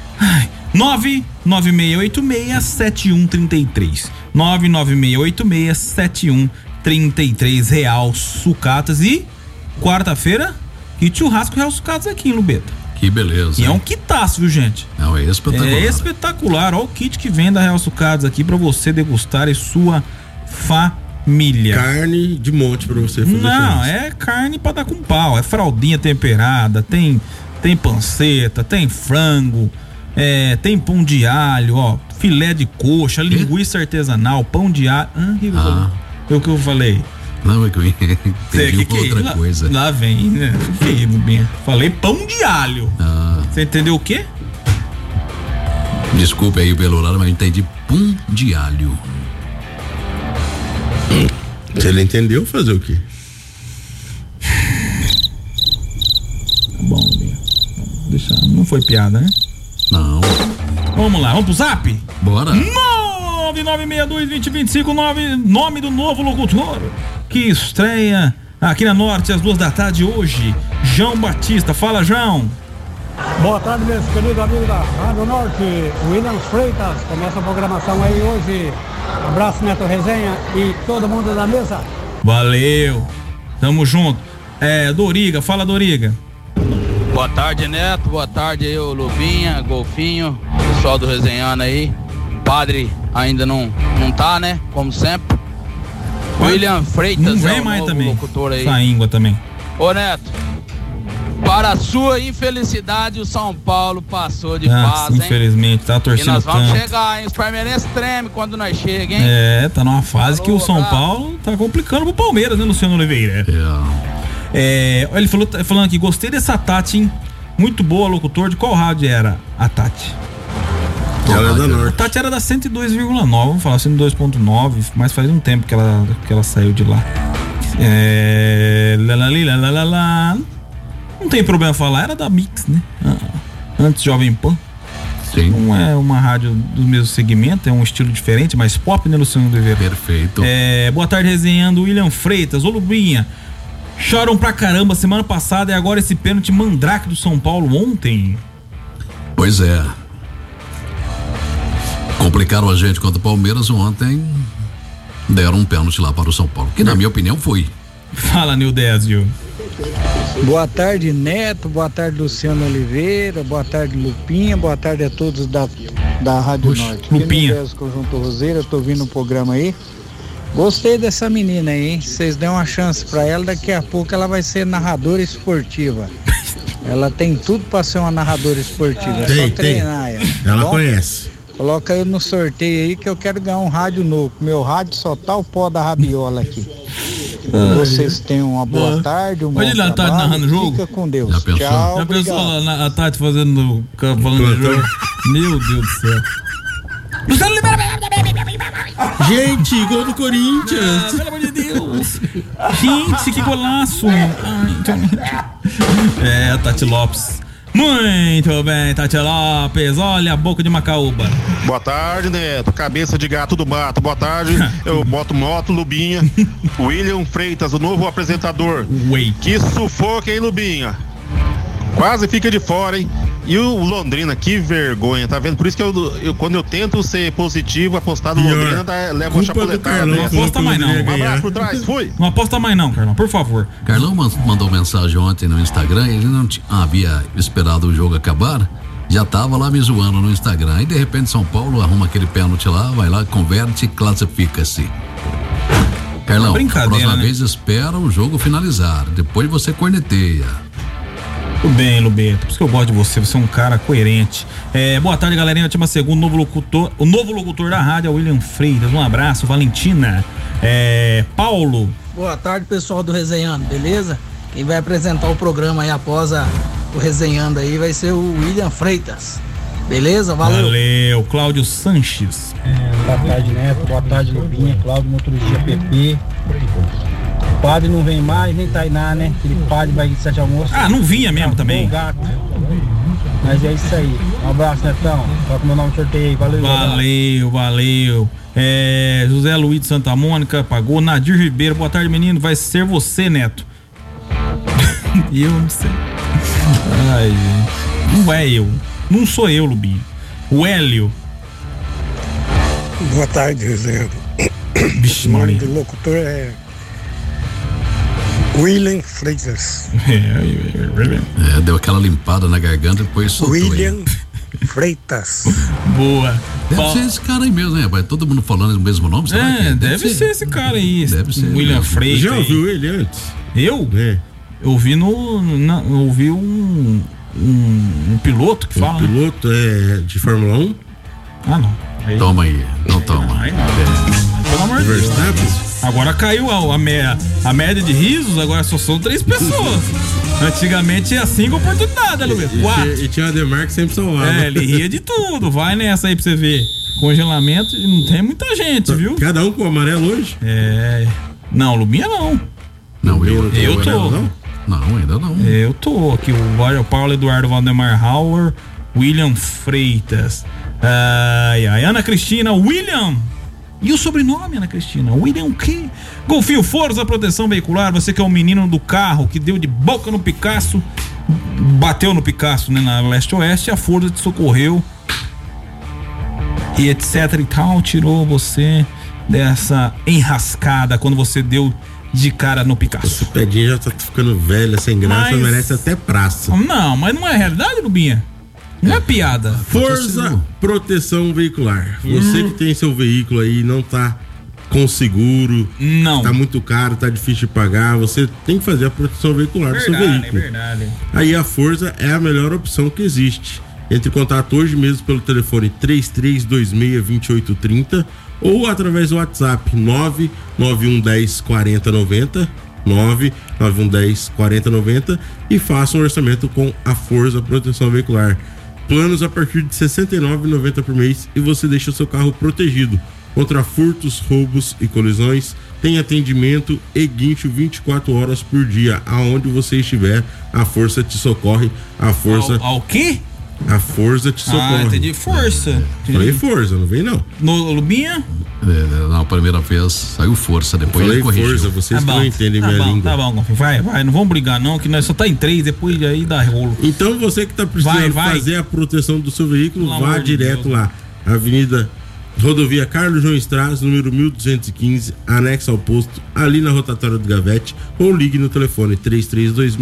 nove nove seis oito seis sete um três três. nove nove seis oito seis sete um três três. Real Sucatas. E quarta-feira, kit churrasco Real Sucatas aqui em Lubeta. Que beleza. E é um kitaço, viu, gente? Não, é espetacular. É espetacular. Olha o kit que vem da Real Sucatas aqui pra você degustar e sua família. Carne de monte pra você fazer. Não, é carne pra dar com pau. É fraldinha temperada, tem, tem panceta, tem frango, é, tem pão de alho, ó, filé de coxa, linguiça artesanal, pão de alho. Ah, que ah. É o que eu falei. Não, é que eu entendi que, outra lá, coisa. Lá vem, né? Que, falei pão de alho. Ah. Você entendeu o quê? Desculpe aí pelo horário, mas eu entendi pão de alho. Se ele entendeu, fazer o quê? Tá bom, deixa, não foi piada, né? Não. Vamos lá, vamos pro Zap? Bora. nove nove seis dois, dois zero dois cinco, nove, nome do novo locutor que estreia aqui na Norte às duas da tarde hoje, João Batista. Fala, João. Boa tarde, meus queridos amigos da Rádio Norte. William Freitas começa a programação aí hoje. Abraço, Neto Resenha e todo mundo da mesa. Valeu, tamo junto. É, Doriga, fala, Doriga. Boa tarde, Neto, boa tarde aí, o Lubinha, Golfinho, pessoal do Resenhando aí. Padre ainda não, não tá, né, como sempre. Pode? William Freitas não vem é o mais novo também. locutor aí. Saíngua também. Ô, Neto, para a sua infelicidade, o São Paulo passou de ah, fase, hein? Infelizmente, tá torcendo tanto. E nós vamos tanto. chegar, hein? Os palmeirenses tremem quando nós chegamos, hein? É, tá numa fase Falou, que o São cara. Paulo tá complicando pro Palmeiras, né, Luciano Oliveira? É. É, ele falou, falando aqui, gostei dessa Tati, hein? Muito boa, locutor. De qual rádio era a Tati? Ela é da Norte. A Tati era da cento e dois vírgula nove, vamos falar cento e dois ponto nove, mas faz um tempo que ela, que ela saiu de lá. É. Lalali, lalalala. Não tem problema falar, era da Mix, né? Antes Jovem Pan. Sim. Não é uma rádio do mesmo segmento, é um estilo diferente, mais pop, né, Luciano Oliveira? Perfeito. É, boa tarde, resenhando. William Freitas, ô Lubinha. Choram pra caramba semana passada e agora esse pênalti mandrake do São Paulo ontem. Pois é. Complicaram a gente contra o Palmeiras ontem. Deram um pênalti lá para o São Paulo, que na minha opinião foi. Fala, Nildésio. Boa tarde, Neto. Boa tarde, Luciano Oliveira. Boa tarde, Lupinha. Boa tarde a todos da, da Rádio Oxe, Norte. Lupinha. Aqui no Conjunto Roseira, eu tô ouvindo o programa aí. Gostei dessa menina aí, hein? Vocês dão uma chance pra ela, daqui a pouco ela vai ser narradora esportiva. Ela tem tudo pra ser uma narradora esportiva. É Tem, só treinar tem. ela. Ela Bom, conhece. coloca eu no sorteio aí que eu quero ganhar um rádio novo. Meu rádio só tá o pó da rabiola aqui. Ah, Vocês tenham uma boa ah. tarde, um Pode ir bom lá, Tati, trabalho. narrando o jogo? Fica com Deus. Já pensou? Tchau, Já pensou obrigado. lá, a Tati fazendo, falando de jogo? Meu Deus do céu. Luciano libera. Gente, gol do Corinthians. Ah, pelo amor de Deus. Gente, que golaço. Ai, é, Tati Lopes. Muito bem, Tati Lopes. Olha a boca de Macaúba. Boa tarde, Neto. Cabeça de gato do mato. Boa tarde. Eu boto moto, Lubinha. William Freitas, o novo apresentador. Wait. Que sufoco, hein, Lubinha? Quase fica de fora, hein? E o Londrina, que vergonha, tá vendo? Por isso que eu, eu quando eu tento ser positivo, apostar no Pior. Londrina, tá, leva uma Culpa do chapuletada. Carlão, Né? não aposta mais não. Um abraço por trás, fui. Não aposta mais não, Carlão, por favor. Carlão man- mandou mensagem ontem no Instagram, ele não t- havia esperado o jogo acabar, já tava lá me zoando no Instagram. Aí de repente São Paulo arruma aquele pênalti lá, vai lá, converte e classifica-se. Carlão, a Brincadeira, próxima né? vez espera o jogo finalizar, depois você corneteia. Tudo bem, Lubeto. Por isso que eu gosto de você. Você é um cara coerente. É, boa tarde, galerinha. Última segunda, novo locutor. O novo locutor da rádio é o William Freitas. Um abraço, Valentina. É, Paulo. Boa tarde, pessoal do Resenhando, beleza? Quem vai apresentar o programa aí após a, o Resenhando aí vai ser o William Freitas. Beleza? Valeu. Valeu. Cláudio Sanches. Boa tarde, Neto. Boa tarde, Lubinha. Cláudio, motorista P P. O padre não vem mais, nem Tainá, né? Aquele padre vai de sete almoços. Ah, não vinha mesmo também. Gato. Mas é isso aí. Um abraço, Netão. Toca meu nome no sorteio aí. Valeu. Valeu, valeu. É, José Luiz de Santa Mônica pagou. Nadir Ribeiro, boa tarde, menino. Vai ser você, Neto. E eu não sei. Ai, gente. Não é eu. Não sou eu, Lubinho. O Hélio. Boa tarde, Resenhando. Vixe, o nome Maria. do locutor é William Freitas. É, deu aquela limpada na garganta, depois soltou. William aí. Freitas. Boa. Deve Bom, ser esse cara aí mesmo, né? Vai todo mundo falando o mesmo nome, será que É, deve, ser. esse cara aí. Deve ser William mesmo. Freitas. Já aí. ouviu ele antes? Eu? É. Eu vi no. Na, eu vi um, um. um piloto que fala. Um piloto é de Fórmula um? Ah, não. Aí, Toma aí, não toma. Aí não. Pelo amor de Deus. Verstappen? Agora caiu a, a, me- a média de risos, agora só são três pessoas. Antigamente tinha cinco oportunidades, Luiz. E, Quatro. tinha- e tinha o Ademar que sempre salvava. É, ele ria de tudo. Vai nessa aí pra você ver. Congelamento e não tem muita gente, viu? Cada um com o amarelo hoje? É. Não, Lubinha não. Não, eu, Eu tô. Não? Não, ainda não. Eu tô aqui. O Paulo Eduardo Valdemar Hauer, William Freitas. Ai, ai. Ana Cristina, William. E o sobrenome, Ana Cristina? William o quê? Golfinho Forza Proteção Veicular. Você que é o menino do carro que deu de boca no Picasso, bateu no Picasso, né, na leste-oeste, a Forza te socorreu e etc e tal, tirou você dessa enrascada quando você deu de cara no Picasso. Essa pedinha já tá ficando velha, sem graça, Mas- merece até praça. Não, mas não é realidade, Lubinha? Não é piada. Forza Proteção Veicular. Você que tem seu veículo aí e não tá com seguro, não. tá muito caro, tá difícil de pagar, você tem que fazer a proteção veicular do seu Verdade, veículo. verdade. Aí a Forza é a melhor opção que existe. Entre em contato hoje mesmo pelo telefone três três dois seis, dois oito três zero ou através do WhatsApp nove nove um um zero quatro zero nove zero, nove nove um um zero quatro zero nove zero e faça um orçamento com a Forza Proteção Veicular. Planos a partir de sessenta e nove reais e noventa centavos por mês e você deixa o seu carro protegido contra furtos, roubos e colisões. Tem atendimento e guincho vinte e quatro horas por dia. Aonde você estiver, a Força te socorre. A Força... Ao, ao quê? A Força te socorre. Ah, entendi. Força. Falei Força, não vem não. No Lubinha? É, na primeira vez saiu Força, depois Falei ele corrigiu. Força, vocês Tá que bom, não entendem tá minha bom, língua. Tá bom, Golfinho. Vai, vai, não vamos brigar não, que nós só tá em três, depois aí dá rolo. Então você que tá precisando Vai, vai. fazer a proteção do seu veículo, Pelo vá amor de direto Deus. lá. Avenida Rodovia Carlos João Stras, número mil duzentos e quinze, anexo ao posto, ali na rotatória do Gavete, ou ligue no telefone três três dois seis,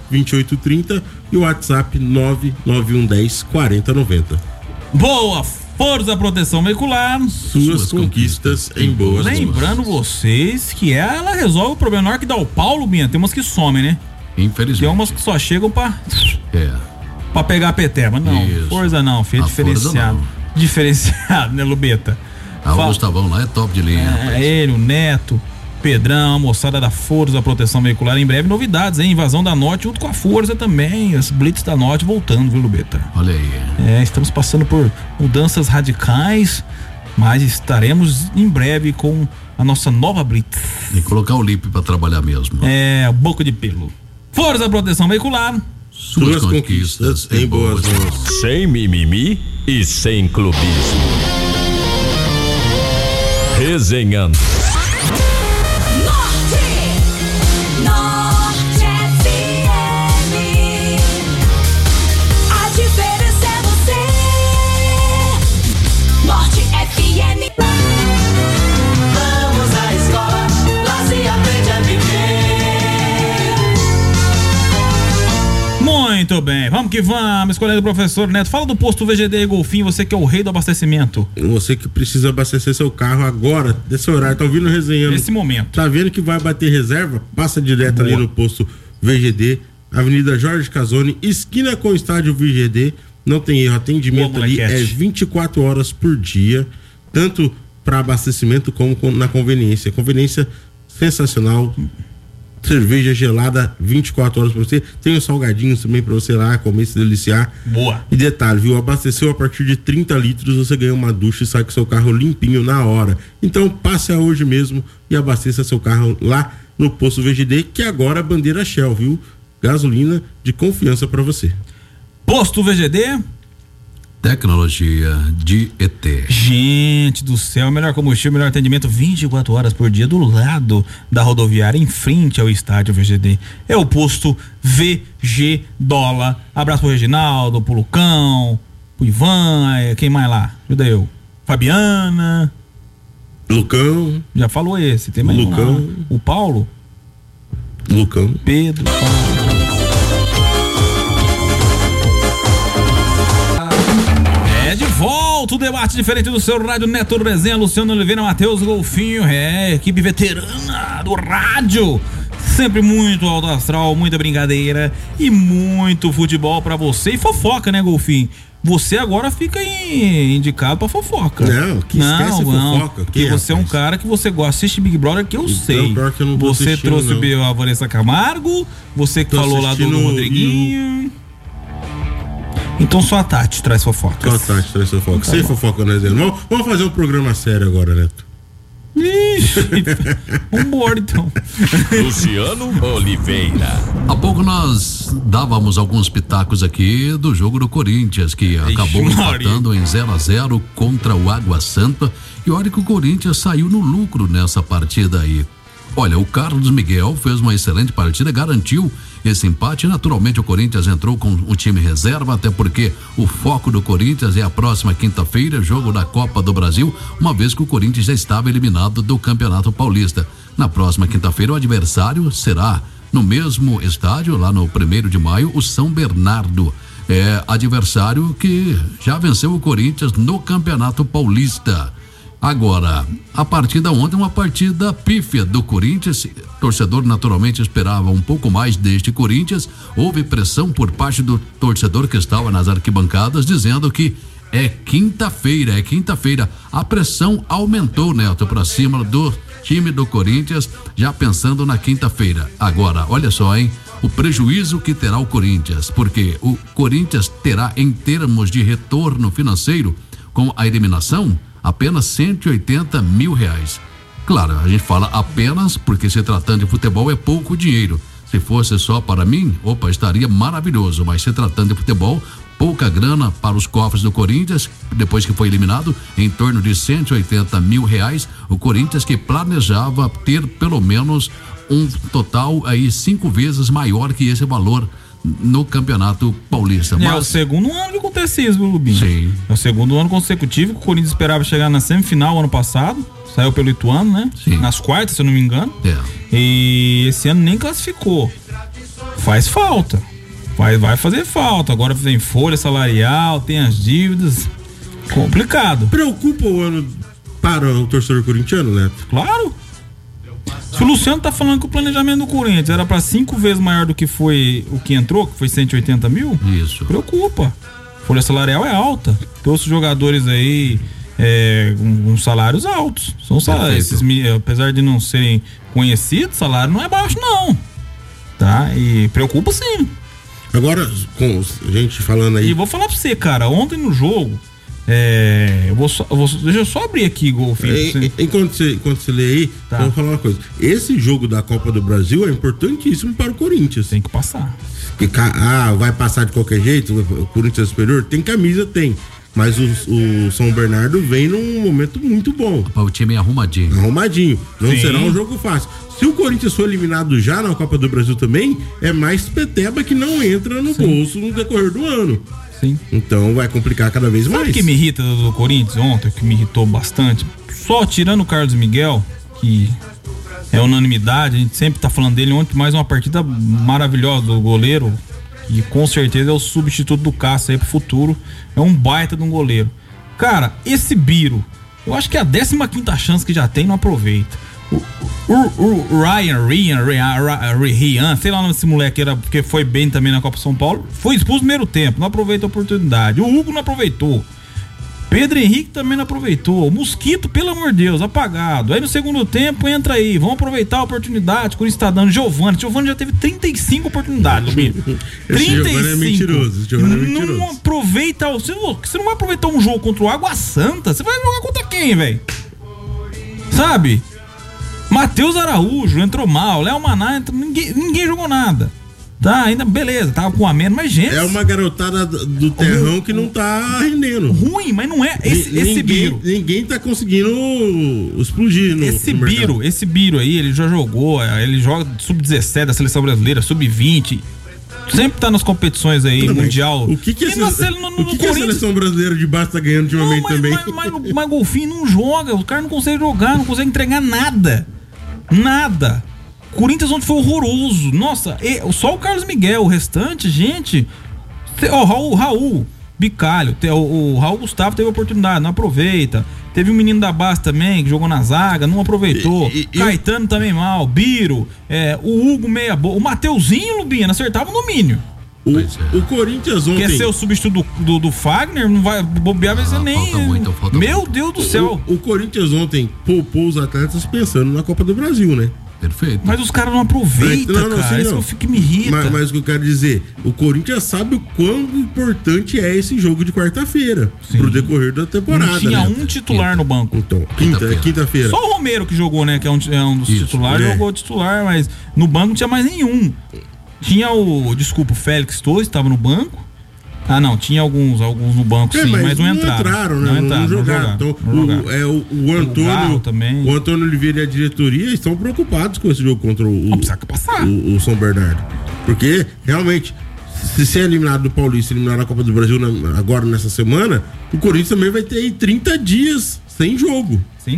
vinte e oito trinta e o WhatsApp nove nove um um zero quatro zero nove zero. Boa! Força Proteção Veicular. Suas, Suas conquistas, conquistas em boas mãos. Lembrando vocês que ela resolve o problema menor que dá o Paulo, Binha. Tem umas que somem, né? Infelizmente. Tem umas que só chegam pra... É. Pra pegar a peteba. Não, Isso. Força não, filho. A diferenciado. Diferenciado, né, Lubeta? Ah, o Gustavão lá é top de linha. É, rapaz. ele, o Neto, Pedrão, a moçada da Força Proteção Veicular. Em breve novidades, hein? Invasão da Norte junto com a Força também. As Blitz da Norte voltando, viu, Lubeta? Olha aí. É, estamos passando por mudanças radicais, mas estaremos em breve com a nossa nova Blitz. E colocar o Lipe pra trabalhar mesmo. É, boca de pelo. Força Proteção Veicular. Suas, Suas conquistas, conquistas em boas mãos. Sem mimimi e sem clubismo. Resenhando. Muito bem, vamos que vamos, escolhendo o professor Neto. Fala do posto V G D e Golfinho, você que é o rei do abastecimento. Você que precisa abastecer seu carro agora, desse horário, tá ouvindo resenhando? Nesse momento. Tá vendo que vai bater reserva? Passa direto Boa. ali no posto V G D, Avenida Jorge Casoni, esquina com o estádio V G D. Não tem erro, atendimento Boa, ali é vinte e quatro horas por dia, tanto para abastecimento como na conveniência. Conveniência sensacional. Cerveja gelada vinte e quatro horas pra você. Tem os salgadinhos também pra você lá comer, se deliciar. Boa. E detalhe, viu? Abasteceu a partir de trinta litros, você ganha uma ducha e sai com seu carro limpinho na hora. Então passe a hoje mesmo e abasteça seu carro lá no posto V G D, que agora é bandeira Shell, viu? Gasolina de confiança pra você. Posto V G D. Tecnologia de E T. Gente do céu, melhor combustível, melhor atendimento vinte e quatro horas por dia do lado da rodoviária, em frente ao estádio V G D. É o posto V G Dólar. Abraço pro Reginaldo, pro Lucão, pro Ivan, quem mais lá? Ajuda eu. Fabiana. Lucão. Já falou esse, tem mais Lucão. Um lá. O Paulo. Lucão. Pedro, Paulo. De volta o debate diferente do seu rádio Neto Resenha, Luciano Oliveira, Matheus Golfinho, é, equipe veterana do rádio, sempre muito alto astral, muita brincadeira e muito futebol pra você e fofoca, né, Golfinho? Você agora fica aí indicado pra fofoca. Não, que esquece não, não, fofoca. porque você é um cara que você gosta, assiste Big Brother, que eu então, sei. Pior que eu não tô você trouxe não. a Vanessa Camargo, você que tô falou lá do, do Rodriguinho. Então só a Tati traz fofoca. Só a Tati traz fofoca. Tá Sem bom. fofoca, né, Zé? Vamos, vamos fazer um programa sério agora, Neto. Ixi, vambora então. Luciano Oliveira. Há pouco nós dávamos alguns pitacos aqui do jogo do Corinthians, que Ixi, acabou empatando em zero a zero contra o Água Santa. E olha que o Corinthians saiu no lucro nessa partida aí. Olha, o Carlos Miguel fez uma excelente partida, garantiu esse empate. Naturalmente o Corinthians entrou com o time reserva, até porque o foco do Corinthians é a próxima quinta-feira, jogo da Copa do Brasil, uma vez que o Corinthians já estava eliminado do Campeonato Paulista. Na próxima quinta-feira o adversário será no mesmo estádio, lá no primeiro de maio, o São Bernardo. É adversário que já venceu o Corinthians no Campeonato Paulista. Agora, a partida ontem, uma partida pífia do Corinthians, torcedor naturalmente esperava um pouco mais deste Corinthians, houve pressão por parte do torcedor que estava nas arquibancadas, dizendo que é quinta-feira, é quinta-feira, a pressão aumentou, Neto, para cima do time do Corinthians, já pensando na quinta-feira. Agora, olha só, hein, o prejuízo que terá o Corinthians, porque o Corinthians terá em termos de retorno financeiro, com a eliminação, apenas cento e oitenta mil reais. Claro, a gente fala apenas porque se tratando de futebol é pouco dinheiro. Se fosse só para mim, opa, estaria maravilhoso, mas se tratando de futebol, pouca grana para os cofres do Corinthians, depois que foi eliminado, em torno de cento e oitenta mil reais, o Corinthians que planejava ter pelo menos um total aí cinco vezes maior que esse valor no Campeonato Paulista. É Mas... o segundo ano que acontece isso, Lubinho. Sim. É o segundo ano consecutivo que o Corinthians esperava chegar na semifinal ano passado, saiu pelo Ituano, né? Sim. Nas quartas, se eu não me engano. É. E esse ano nem classificou. faz falta. Vai, vai fazer falta. Agora tem folha salarial, tem as dívidas. Complicado. Preocupa o ano para o torcedor corintiano, Neto? Claro. Se o Luciano tá falando que o planejamento do Corinthians era para cinco vezes maior do que foi o que entrou, que foi cento e oitenta mil, isso. Preocupa. Folha salarial é alta. Trouxe jogadores aí é, com, com salários altos. São salários. Esses, apesar de não serem conhecidos, salário não é baixo, não. Tá? E preocupa sim. Agora, com a gente falando aí. E vou falar pra você, cara, ontem no jogo. É, eu vou só, eu vou, deixa eu só abrir aqui, Golfinho. É, enquanto, você, enquanto você lê aí, tá. Eu vou falar uma coisa. Esse jogo da Copa do Brasil é importantíssimo para o Corinthians. Tem que passar. Porque, ah, vai passar de qualquer jeito, o Corinthians é superior? Tem camisa, tem. Mas o, o São Bernardo vem num momento muito bom. O time é arrumadinho. Arrumadinho. Não Sim. será um jogo fácil. Se o Corinthians for eliminado já na Copa do Brasil também, é mais peteba que não entra no Sim. bolso no decorrer do ano. Sim. Então vai complicar cada vez Sabe mais. Sabe o que me irrita do, do Corinthians ontem, que me irritou bastante? Só tirando o Carlos Miguel, que é unanimidade, a gente sempre tá falando dele. Ontem mais uma partida maravilhosa do goleiro, e com certeza é o substituto do Cássio aí pro futuro. É um baita de um goleiro. Cara, esse Biro, eu acho que é a décima quinta chance que já tem, não aproveita. O, o, o Ryan, Ryan, Ryan, Ryan, sei lá o nome desse moleque, era, porque foi bem também na Copa São Paulo, foi expulso no primeiro tempo, não aproveitou a oportunidade. O Hugo não aproveitou. Pedro Henrique também não aproveitou. O Mosquito, pelo amor de Deus, apagado. Aí no segundo tempo entra aí, vamos aproveitar a oportunidade que o Corinthians tá dando. Giovani, Giovani já teve trinta e cinco oportunidades, Lubinho. trinta e cinco. É mentiroso, Giovani é mentiroso. Não aproveita, você não, você não vai aproveitar um jogo contra o Água Santa, você vai jogar contra quem, velho? Sabe? Matheus Araújo entrou mal, Léo Maná entrou, ninguém, ninguém jogou nada. Tá, ainda beleza, tava com a menos, mas gente. É uma garotada do terrão que não tá rendendo. Ruim, mas não é. Esse, N- esse ninguém, Biro. Ninguém tá conseguindo explodir no Esse no Biro, esse Biro aí, ele já jogou, ele joga sub dezessete da seleção brasileira, sub vinte. Sempre tá nas competições aí, Tudo mundial. Bem. O que que, esse, no, no, no o que, que a seleção brasileira de baixo tá ganhando ultimamente não, mas, também? Mas, mas, mas Golfinho não joga, o cara não consegue jogar, não consegue entregar nada. Nada. Corinthians ontem foi horroroso. Nossa, e, só o Carlos Miguel, o restante, gente. Ó, o Raul, Raul Bicalho, te, o, o Raul Gustavo teve oportunidade, não aproveita. Teve um menino da base também que jogou na zaga, não aproveitou. E, e, Caetano eu... também mal, Biro, é, o Hugo meia boa, o Mateuzinho, Lubinha, acertava o domínio. O, o Corinthians ontem... Quer ser o substituto do, do, do Fagner? Não vai bobear, vai ser ah, nem... Falta muito, falta Meu muito. Deus do céu. O, o Corinthians ontem poupou os atletas pensando na Copa do Brasil, né? Perfeito. Mas os caras não aproveitam, não, não, cara. Assim, isso fica me irrita. Mas, mas o que eu quero dizer, o Corinthians sabe o quão importante é esse jogo de quarta-feira pro decorrer da temporada. Não tinha né? um titular quinta. no banco. Então, quinta, quinta-feira. Só o Romero que jogou, né? Que é um, é um dos Isso, titulares, é. jogou titular, mas no banco não tinha mais nenhum. Tinha o, desculpa, o Félix Torres estava no banco. Ah, não, tinha alguns, alguns no banco, é, sim, mas, mas não, não entraram. entraram. Né? Não entraram, não jogaram. Não então, não o, é, o, o Antônio, o, também. o Antônio Oliveira e a diretoria estão preocupados com esse jogo contra o, o, o, o São Bernardo. Porque, realmente, se ser eliminado do Paulista, eliminado na Copa do Brasil na, agora nessa semana, o Corinthians também vai ter aí trinta dias sem jogo. Sim.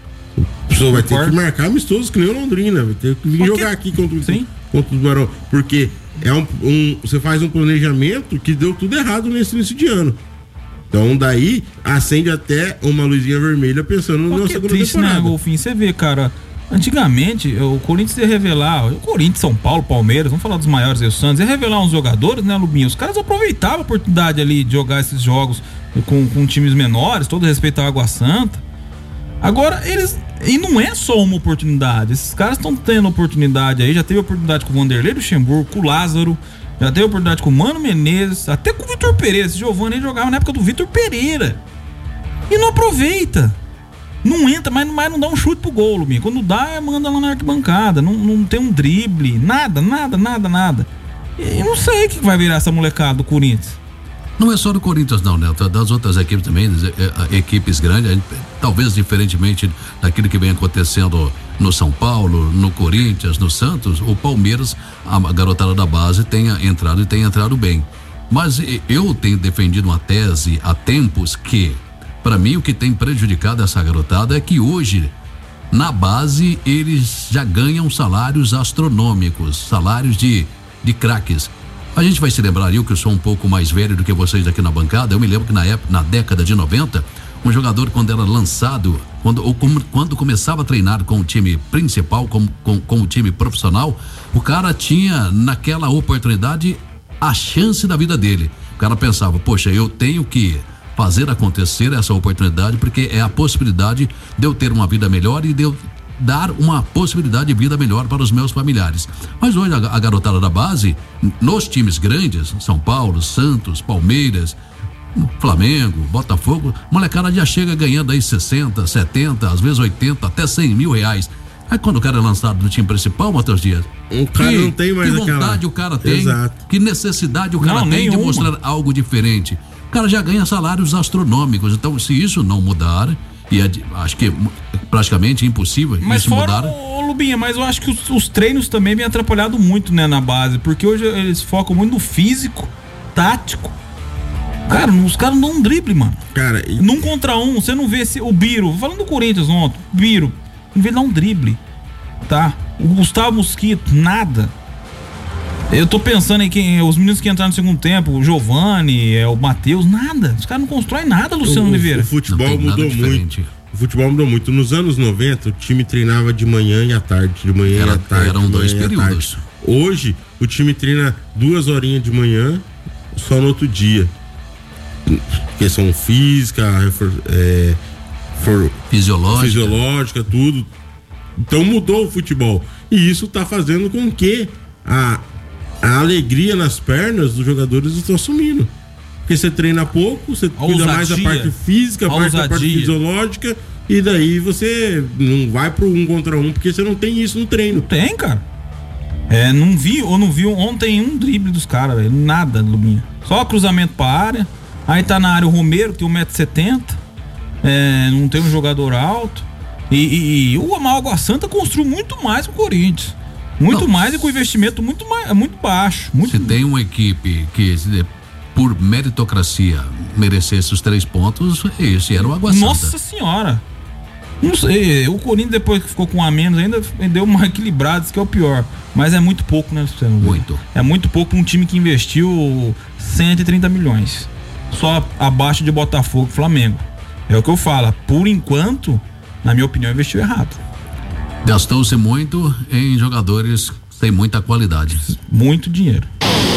A pessoa vai ter que marcar amistosos que nem o Londrina, vai ter que vir Porque... jogar aqui contra o, contra o Tubarão. Porque é um, um, você faz um planejamento que deu tudo errado nesse início de ano. Então daí acende até uma luzinha vermelha pensando no nosso segunda triste, temporada. Né, Golfinho? Você vê, cara, antigamente o Corinthians ia revelar, o Corinthians, São Paulo, Palmeiras, vamos falar dos maiores aí, o Santos, ia revelar uns jogadores, né, Lubinho? Os caras aproveitavam a oportunidade ali de jogar esses jogos com, com times menores, todo respeito à Água Santa. Agora, eles... E não é só uma oportunidade. Esses caras estão tendo oportunidade aí. Já teve oportunidade com o Vanderlei Luxemburgo, com o Lázaro. Já teve oportunidade com o Mano Menezes. Até com o Vitor Pereira. Esse Giovani jogava na época do Vitor Pereira. E não aproveita. Não entra, mas, mas não dá um chute pro gol, Luminha. Quando dá, manda lá na arquibancada. Não, não tem um drible. Nada, nada, nada, nada. E eu não sei o que vai virar essa molecada do Corinthians. Não é só do Corinthians não, né? Das outras equipes também, equipes grandes, talvez diferentemente daquilo que vem acontecendo no São Paulo, no Corinthians, no Santos, o Palmeiras, a garotada da base tenha entrado e tenha entrado bem. Mas eu tenho defendido uma tese há tempos que, para mim, o que tem prejudicado essa garotada é que hoje, na base, eles já ganham salários astronômicos, salários de de craques. A gente vai se lembrar, eu que sou um pouco mais velho do que vocês aqui na bancada, eu me lembro que na época, na década de noventa, um jogador quando era lançado, quando, ou como, quando começava a treinar com o time principal, com, com, com o time profissional, o cara tinha naquela oportunidade a chance da vida dele. O cara pensava, poxa, eu tenho que fazer acontecer essa oportunidade porque é a possibilidade de eu ter uma vida melhor e de eu dar uma possibilidade de vida melhor para os meus familiares. Mas hoje a, a garotada da base, nos times grandes, São Paulo, Santos, Palmeiras, Flamengo, Botafogo, molecada já chega ganhando aí sessenta, setenta, às vezes oitenta, até cem mil reais. Aí quando o cara é lançado no time principal, Matheus Dias, o cara que, não tem mais que aquela... vontade o cara tem, Exato. que necessidade o cara Não, tem de nenhuma. mostrar algo diferente. O cara já ganha salários astronômicos, então se isso não mudar, e é, de- acho que é praticamente impossível Mas isso fora, mudar. ô Lubinha, mas eu acho que os, os treinos também vêm atrapalhado muito, né, na base, porque hoje eles focam muito no físico, tático. Cara, os caras não dão um drible, mano. Cara, e... Num contra um, você não vê esse, o Biro, falando do Corinthians ontem, o Biro, não vê ele dar um drible, tá? O Gustavo Mosquito, nada. Eu tô pensando em quem, os meninos que entraram no segundo tempo, o Giovani, é, o Matheus, nada. Os caras não constroem nada, Luciano o, Oliveira. O futebol mudou muito. O futebol mudou muito. Nos anos noventa, o time treinava de manhã e à tarde, de manhã Era- e à tarde. eram de dois manhã e à períodos. tarde. Hoje, o time treina duas horinhas de manhã, só no outro dia. Questão física, refor- é, for- Fisiológica. fisiológica, tudo. Então mudou o futebol. E isso tá fazendo com que a, a alegria nas pernas dos jogadores estão sumindo. Porque você treina pouco, você cuida mais da ousadia. parte física, a A parte da parte ousadia. fisiológica, e daí você não vai pro um contra um, porque você não tem isso no treino. Tem, cara. É, não vi, ou não vi ontem um drible dos caras, velho. Nada, Lubinha. Só cruzamento pra área. Aí tá na área o Romero, que tem um metro e setenta. É, não tem um jogador alto. E, e- e o Água Santa construiu muito mais que o Corinthians. Muito Não. mais e com investimento muito, mais, muito baixo. Muito... Se tem uma equipe que, se- por meritocracia, merecesse os três pontos, esse era o Água Santa. Nossa senhora. Não sei, o Corinthians depois que ficou com um a menos ainda deu uma equilibrada, isso que é o pior. Mas é muito pouco, né, Luciano? Muito. É muito pouco pra um time que investiu cento e trinta milhões. Só abaixo de Botafogo e Flamengo. É o que eu falo. Por enquanto, na minha opinião, investiu errado. Gastou-se muito em jogadores sem muita qualidade. Muito dinheiro.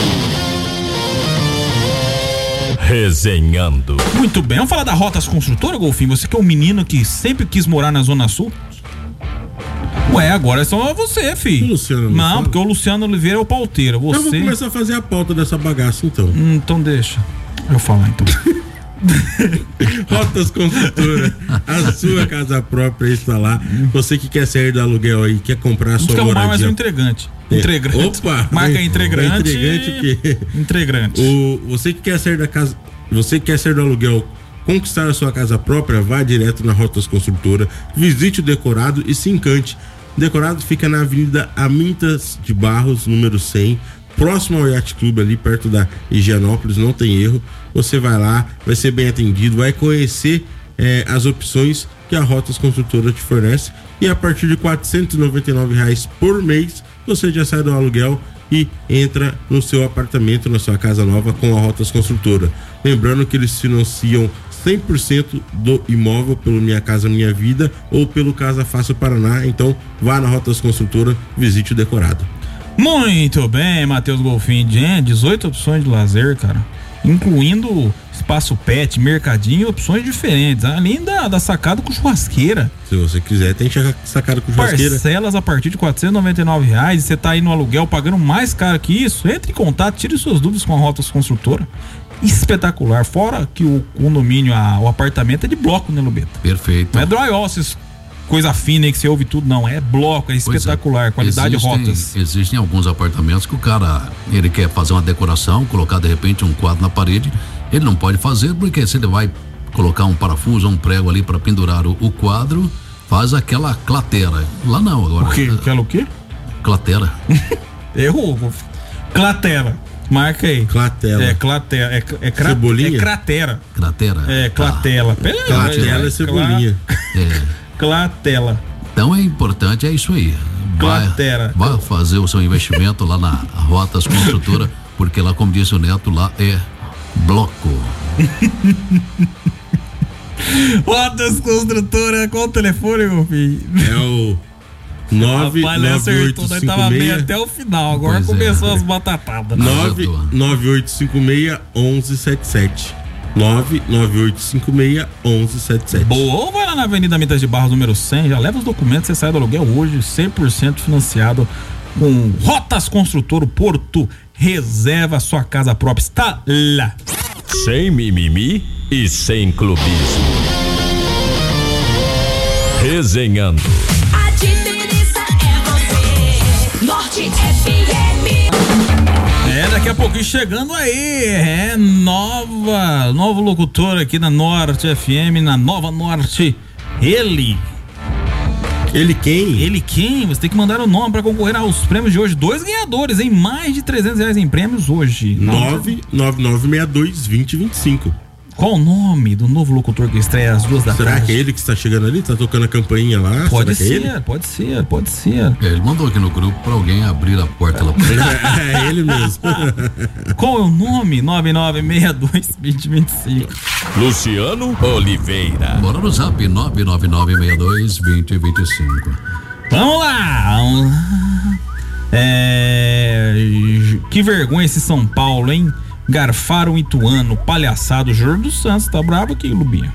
Resenhando. Muito bem, vamos falar da Rotas Construtora, Golfinho? Você que é um menino que sempre quis morar na Zona Sul. Ué, agora é só você, filho. O Luciano Não, Luciano. porque o Luciano Oliveira é o pauteiro. Você... Eu vou começar a fazer a pauta dessa bagaça, então. Hum, então deixa eu falar, então. Rotas Construtora, a sua casa própria está lá. Você que quer sair do aluguel aí, quer comprar a Vamos sua que arrumar mais um moradia. entregante. É. Entregante. Opa! Marca integrante. Integrante o quê? Integrante. O, você que quer sair da casa, você que quer sair do aluguel, conquistar a sua casa própria, vá direto na Rotas Construtora, visite o Decorado e se encante. Decorado fica na Avenida Amintas de Barros, número cem, próximo ao Yacht Club, ali perto da Higienópolis, não tem erro. Você vai lá, vai ser bem atendido, vai conhecer eh, as opções que a Rotas Construtora te fornece, e a partir de quatrocentos e noventa e nove reais por mês você já sai do aluguel e entra no seu apartamento, na sua casa nova com a Rotas Construtora. Lembrando que eles financiam cem por cento do imóvel pelo Minha Casa Minha Vida ou pelo Casa Fácil Paraná. Então vá na Rotas Construtora, visite o Decorado. Muito bem, Matheus Golfinho. Gente, dezoito opções de lazer, cara. Incluindo espaço pet, mercadinho e opções diferentes. Além da, da sacada com churrasqueira. Se você quiser, tem sacada com churrasqueira. Parcelas a partir de quatrocentos e noventa e nove reais. Você tá aí no aluguel pagando mais caro que isso? Entre em contato, tire suas dúvidas com a Rotas Construtora. Espetacular. Fora que o condomínio, a, o apartamento é de bloco, né, Lubeta? Perfeito. Não é drywall, esses coisa fina aí que você ouve tudo, não. É bloco, é espetacular. Qualidade existem, Rotas. Existem alguns apartamentos que o cara, ele quer fazer uma decoração, colocar de repente um quadro na parede, ele não pode fazer porque se ele vai colocar um parafuso, um prego ali para pendurar o, o quadro, faz aquela clatera. Lá não, agora. O quê? Aquela o quê? Clatera. Errou. Clatera. Marca aí. Clatela. É, clatera. É, é, cra, Cebolinha? é cratera. Cratera? É, clatela. Pera, Clatela é cebolinha. É. Clatela. Então é importante, é isso aí. vai, vai fazer o seu investimento lá na Rotas Construtora, porque lá, como disse o Neto, lá é bloco. Rotas Construtora, qual o telefone, meu filho? É o nove nove oito cinco seis tava bem até o final, agora Pois começou é. as batatadas. nove nove oito cinco seis um um sete sete. nove nove oito cinco seis um um sete sete. Boa, ou vai lá na Avenida Mitas de Barros, número cem, já leva os documentos, você sai do aluguel hoje, cem por cento financiado com Rotas Construtor, Porto Reserva, sua casa própria está lá. Sem mimimi e sem clubismo. Resenhando. A diferença é você. Norte F M. É, daqui a pouquinho chegando aí, é nova, novo locutor aqui na Norte F M, na Nova Norte, ele. Ele quem? Ele quem? Você tem que mandar o nome pra concorrer aos prêmios de hoje. Dois ganhadores, hein? Mais de trezentos reais em prêmios hoje. nove nove nove seis dois dois zero dois cinco. Qual o nome do novo locutor que estreia às duas da Será tarde? que é ele que está chegando ali? Tá tocando a campainha lá? Pode Será que é ser, ele? pode ser, pode ser. É, ele mandou aqui no grupo pra alguém abrir a porta lá. É ele mesmo. Qual é o nome? nove nove seis dois dois zero dois cinco. Luciano Oliveira. Bora no zap nove nove nove seis dois dois zero dois cinco. Vamos lá! Vamos lá. É... Que vergonha esse São Paulo, hein? Garfaram Ituano, palhaçado. Júlio dos Santos, tá bravo aqui, Lubinha.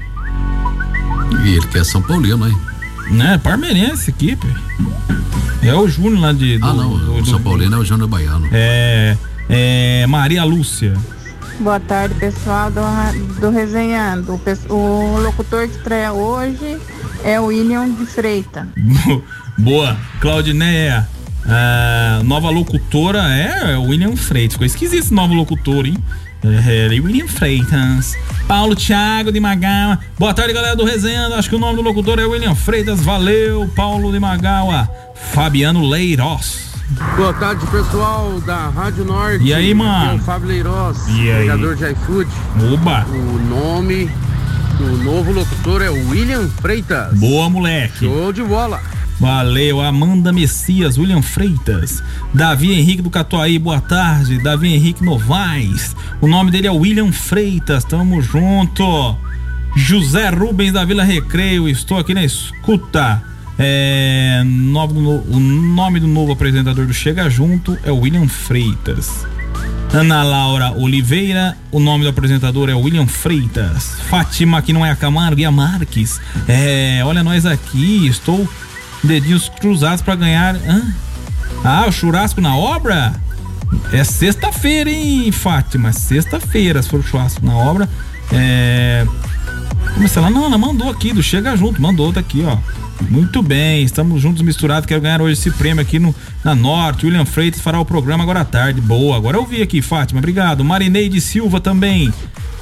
E ele que é São Paulino, hein? Né, parmeirense aqui, pô. É o Júnior lá de... Do, ah, não, do, o do, São Paulino é o Júnior Baiano. É... É... Maria Lúcia. Boa tarde, pessoal do, do Resenhando. O, pes- o locutor que estreia hoje é o William de Freitas. Boa. Claudineia. Ah, nova locutora é o William Freitas. Ficou esquisito esse novo locutor, hein? É, William Freitas. Paulo Thiago de Magawa. Boa tarde, galera do Resenhando. Acho que o nome do locutor é William Freitas. Valeu, Paulo de Magawa. Fabiano Leiroz. Boa tarde, pessoal da Rádio Norte. E aí, mano? Aqui é o Fábio Leiroz, E aí? pegador de iFood. Oba. O nome do novo locutor é o William Freitas. Boa, moleque. Show de bola. Valeu, Amanda Messias, William Freitas, Davi Henrique do Catuaí, boa tarde, Davi Henrique Novaes, o nome dele é William Freitas, tamo junto. José Rubens da Vila Recreio, estou aqui na escuta. É, nome do, o nome do novo apresentador do Chega Junto é William Freitas. Ana Laura Oliveira, o nome do apresentador é William Freitas. Fátima, que não é a Camargo, e a Marques. É, olha nós aqui, estou dedinhos cruzados pra ganhar. Hã? Ah, o churrasco na obra? É sexta-feira, hein, Fátima? Sexta-feira, se for o churrasco na obra. É. Como é que ela? Não, ela mandou aqui, do Chega Junto, mandou daqui, ó. Muito bem, estamos juntos misturados. Quero ganhar hoje esse prêmio aqui no, na Norte. William Freitas fará o programa agora à tarde. Boa, agora eu vi aqui, Fátima, obrigado. Marineide Silva também.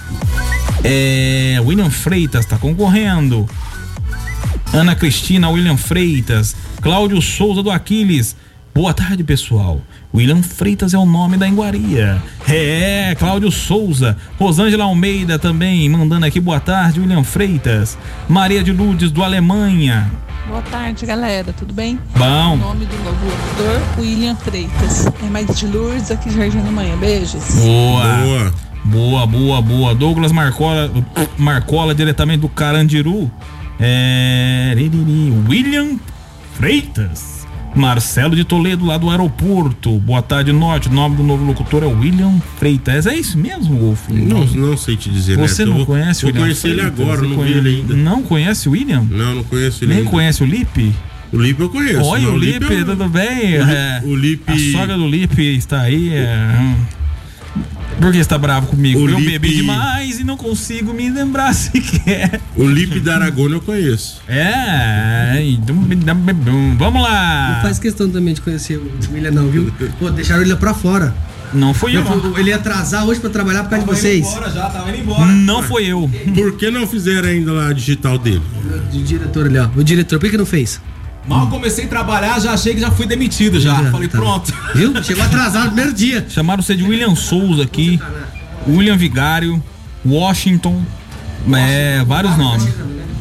É. William Freitas tá concorrendo. Ana Cristina, William Freitas. Cláudio Souza do Aquiles. Boa tarde, pessoal. William Freitas é o nome da iguaria. É, Cláudio Souza. Rosângela Almeida também, mandando aqui boa tarde, William Freitas. Maria de Lourdes do Alemanha. Boa tarde, galera, tudo bem? Bom. O nome do novo locutor, William Freitas. É mais de Lourdes aqui, Jardim da Manhã. Beijos. Boa. Boa. Boa, boa, boa. Douglas Marcola, Marcola diretamente do Carandiru. É... William Freitas. Marcelo de Toledo, lá do aeroporto. Boa tarde, Norte. O nome do novo locutor é William Freitas. É isso mesmo, Wolf? Não, não sei te dizer, né? Você não vou, conhece o William? William Eu conheci ele Freitas? agora, Você não conhece... vi ele ainda. Não conhece o William? Não, não conheço ele Nem ainda. conhece o Lipe? O Lipe eu conheço. Oi, não, o Lipe, Lipe é... tudo bem? O Lipe, É, o Lipe... A sogra do Lipe está aí. É... Por que você tá bravo comigo? O eu Lipe... bebi demais e não consigo me lembrar sequer. O Lipe da Aragona eu conheço. É, vamos lá. Não faz questão também de conhecer o William, não, viu? Pô, deixaram ele pra fora. Não foi eu. eu. Ele ia atrasar hoje pra trabalhar por causa de vocês. Indo embora já, tava indo embora. Não foi eu. Por que não fizeram ainda lá a digital dele? O diretor ali, ó. O diretor, por que não fez? Mal comecei a trabalhar, já achei que já fui demitido já. já Falei, tá. Pronto. Viu? Chegou atrasado no primeiro dia. Chamaram você de William Souza aqui. William Vigário. Washington. Washington. É, vários nomes.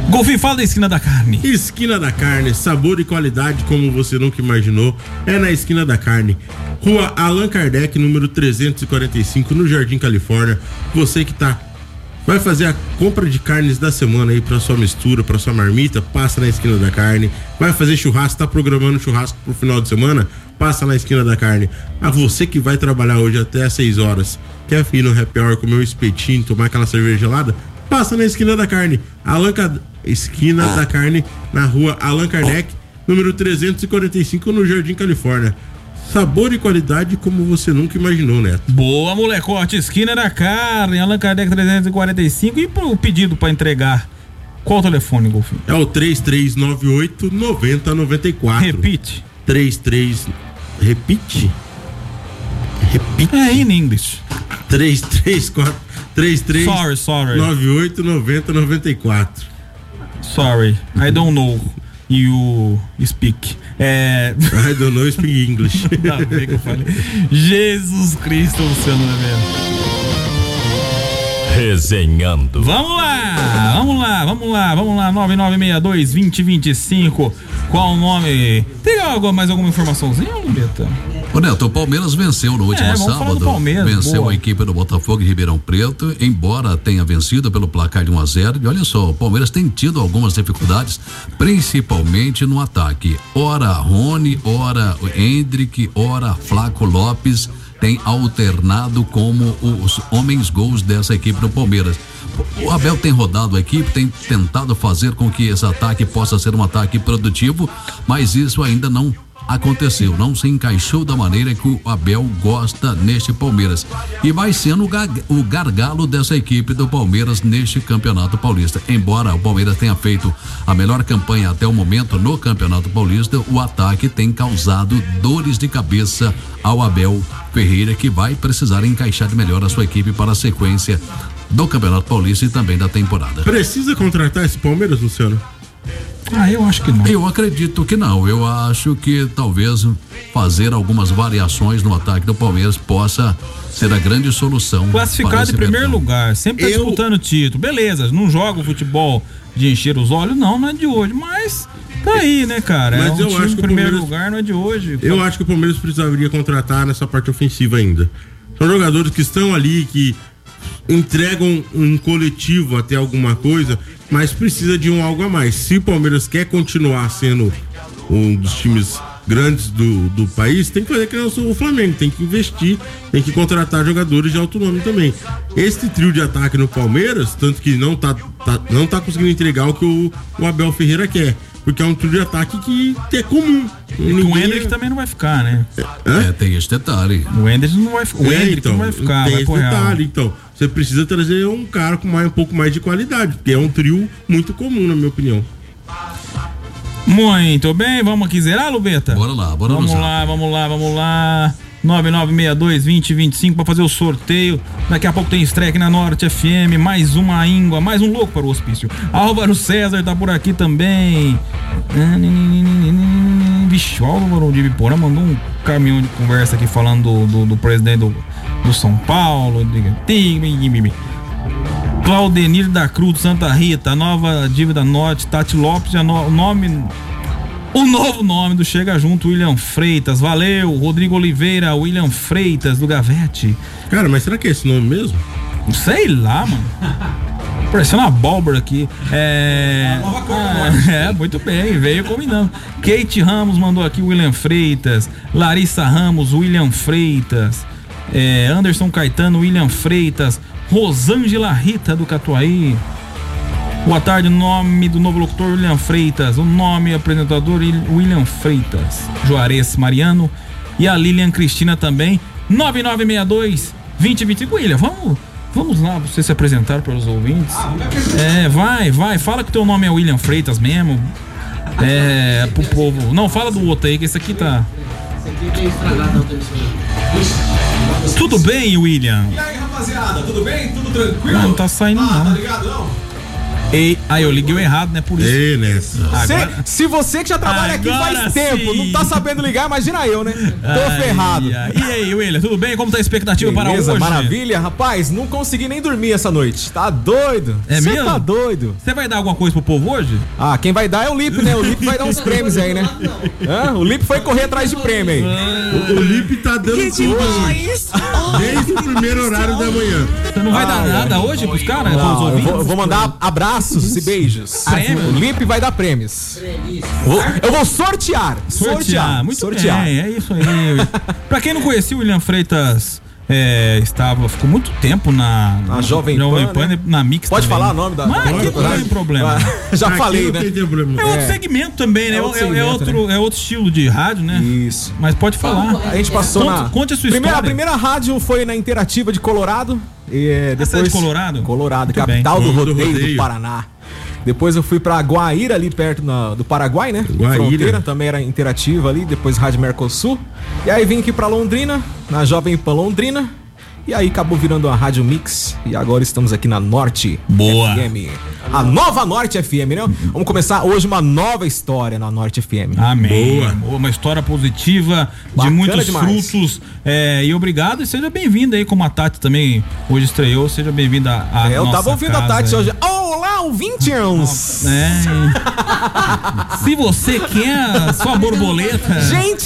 Golfinho, fala da Esquina da Carne. Esquina da Carne, sabor e qualidade como você nunca imaginou. É na Esquina da Carne. Rua Allan Kardec, número trezentos e quarenta e cinco, no Jardim Califórnia. Você que tá vai fazer a compra de carnes da semana aí pra sua mistura, pra sua marmita, passa na Esquina da Carne. Vai fazer churrasco, tá programando churrasco pro final de semana, passa na Esquina da Carne. A você que vai trabalhar hoje até às seis horas, quer ir no happy hour, comer um espetinho, tomar aquela cerveja gelada, passa na Esquina da Carne. Allan Ca... Esquina da Carne, na rua Allan Kardec, número trezentos e quarenta e cinco, no Jardim Califórnia. Sabor e qualidade como você nunca imaginou, Neto. Boa, molecote. Esquina da Carne, Allan Kardec trezentos e quarenta e cinco. E pro pedido pra entregar, qual o telefone, Golfinho? É o três três nove oito, nove zero nove quatro. Repite. trinta e três. Repite? Repite? É, in English. três três quatro. trinta e três. Sorry, sorry. nove oito nove zero nove quatro. Sorry, I don't know. You speak. É... I don't know speak English. Tá bem que eu falei. Jesus Cristo, Luciano Nevero. Resenhando. Vamos lá, vamos lá, vamos lá, vamos lá. nove nove seis dois, dois zero dois cinco. Qual o nome? Tem alguma, mais alguma informaçãozinha, Lubeta? Ô Neto, o Palmeiras venceu no último é, sábado. Palmeiras, venceu boa. a equipe do Botafogo de Ribeirão Preto, embora tenha vencido pelo placar de um a zero. E olha só, o Palmeiras tem tido algumas dificuldades, principalmente no ataque. Ora Rony, ora Hendrick, ora Flaco Lopes tem alternado como os homens gols dessa equipe do Palmeiras. O Abel tem rodado a equipe, tem tentado fazer com que esse ataque possa ser um ataque produtivo, mas isso ainda não aconteceu, não se encaixou da maneira que o Abel gosta neste Palmeiras, e vai sendo o, gar, o gargalo dessa equipe do Palmeiras neste Campeonato Paulista. Embora o Palmeiras tenha feito a melhor campanha até o momento no Campeonato Paulista, o ataque tem causado dores de cabeça ao Abel Ferreira, que vai precisar encaixar melhor a sua equipe para a sequência do Campeonato Paulista e também da temporada. Precisa contratar esse Palmeiras, Luciano? Ah, eu acho que não. Eu acredito que não. Eu acho que talvez fazer algumas variações no ataque do Palmeiras possa ser a grande solução. Classificado em primeiro lugar, sempre tá eu... disputando título. Beleza, não joga o futebol de encher os olhos, não, não é de hoje, mas tá aí, né, cara? Mas é um eu time acho que em primeiro Palmeiras... lugar não é de hoje. Eu acho que o Palmeiras precisaria contratar nessa parte ofensiva ainda. São jogadores que estão ali, que entregam um coletivo até alguma coisa, mas precisa de um algo a mais. Se o Palmeiras quer continuar sendo um dos times grandes do, do país, tem que fazer que o Flamengo, tem que investir, tem que contratar jogadores de alto nome também. Este trio de ataque no Palmeiras, tanto que não tá, tá, não tá conseguindo entregar o que o, o Abel Ferreira quer, porque é um trio de ataque que é comum. Ninguém... O Hendrick também não vai ficar, né? É, tem esse detalhe. O Hendrick não vai, o é, Hendrick então, não vai ficar, tem vai esse detalhe, então. Você precisa trazer um cara com mais, um pouco mais de qualidade, porque é um trio muito comum, na minha opinião. Muito bem, vamos aqui zerar, Lubeta? Bora lá, bora Vamos lá, vamos lá, vamos lá. nove nove seis dois, dois zero dois cinco para fazer o sorteio. Daqui a pouco tem estreia aqui na Norte F M. Mais uma íngua, mais um louco para o hospício. Álvaro César tá por aqui também. Vixe, o Álvaro de Biporã mandou um caminhão de conversa aqui falando do, do, do presidente do, do São Paulo. Claudenir da Cruz, Santa Rita, nova dívida Norte, Tati Lopes, o nome... O novo nome do Chega Junto, William Freitas. Valeu, Rodrigo Oliveira, William Freitas, do Gavete. Cara, mas será que é esse nome mesmo? Sei lá, mano. Parecendo uma abóbora aqui. É... Ah, é, muito bem, veio combinando. Kate Ramos mandou aqui, William Freitas. Larissa Ramos, William Freitas. É, Anderson Caetano, William Freitas. Rosângela Rita, do Catuaí. Boa tarde, nome do novo locutor William Freitas, o nome apresentador William Freitas, Juarez Mariano e a Lilian Cristina também, nove nove seis dois, dois zero dois cinco. William, vamos, vamos lá, você se apresentar para os ouvintes. É, vai, vai, fala que teu nome é William Freitas mesmo, é, pro povo, não, fala do outro aí, que esse aqui tá... Tudo bem, William? E aí, rapaziada, tudo bem? Tudo tranquilo? Não, não tá saindo ah, não. Tá ligado, não? E aí eu liguei o errado, né? Por isso. Ei, nessa. Cê, se você que já trabalha aqui faz tempo, sim. não tá sabendo ligar, imagina eu, né? Tô Ai, ferrado. ai. E aí, William, tudo bem? Como tá a expectativa Beleza, para hoje? maravilha. Rapaz, não consegui nem dormir essa noite. Tá doido? É Cê mesmo? tá doido. Você vai dar alguma coisa pro povo hoje? Ah, quem vai dar é o Lipe, né? O Lipe vai dar uns prêmios aí, né? Hã? O Lipe foi correr atrás de prêmio aí. O, o Lipe tá dando Que tudo demais! desde o primeiro horário da manhã. Você não vai Ah, dar nada hoje pros caras? pros Não, eu ouvintes? vou, eu vou mandar abraços e beijos. Ah, é, o Lipe vai dar prêmios. Vou- eu vou sortear. Sortear, muito sortear. bem, é isso aí. Pra quem não conhecia, o William Freitas é, estava, ficou muito tempo na, Na Jovem Pan, né? na Mix Pode também. falar o nome da- Mas da aqui rádio? não tem problema. Já Aqui falei, não né? tem problema. É outro É. segmento também, né? É É, outro é- é segmento, outro, é outro estilo de rádio, né? Isso. Mas pode falar. A gente passou conte, na. Conte a sua primeira, história. A primeira rádio foi na Interativa de Colorado. E é, Essa depois, é de Colorado? Colorado, Muito capital bem. do Dono do rodeio, rodeio. do Paraná. Depois eu fui pra Guaíra, ali perto na- do Paraguai, né? Guaíra. Fronteira, também era interativa ali. Depois Rádio Mercosul. E aí vim aqui pra Londrina, na Jovem Pan Londrina. E aí acabou virando a Rádio Mix. E agora estamos aqui na Norte Boa. F M. A nova Norte F M, né? Vamos começar hoje uma nova história na Norte F M. Amém. Boa. Boa, uma história positiva, de Bacana muitos demais. frutos. É, e obrigado e seja bem-vindo aí, como a Tati também hoje estreou. Seja bem-vinda à É, eu nossa tava ouvindo a casa Tati aí. hoje. Olá, ouvintes! É. Se você quer a sua borboleta. Gente!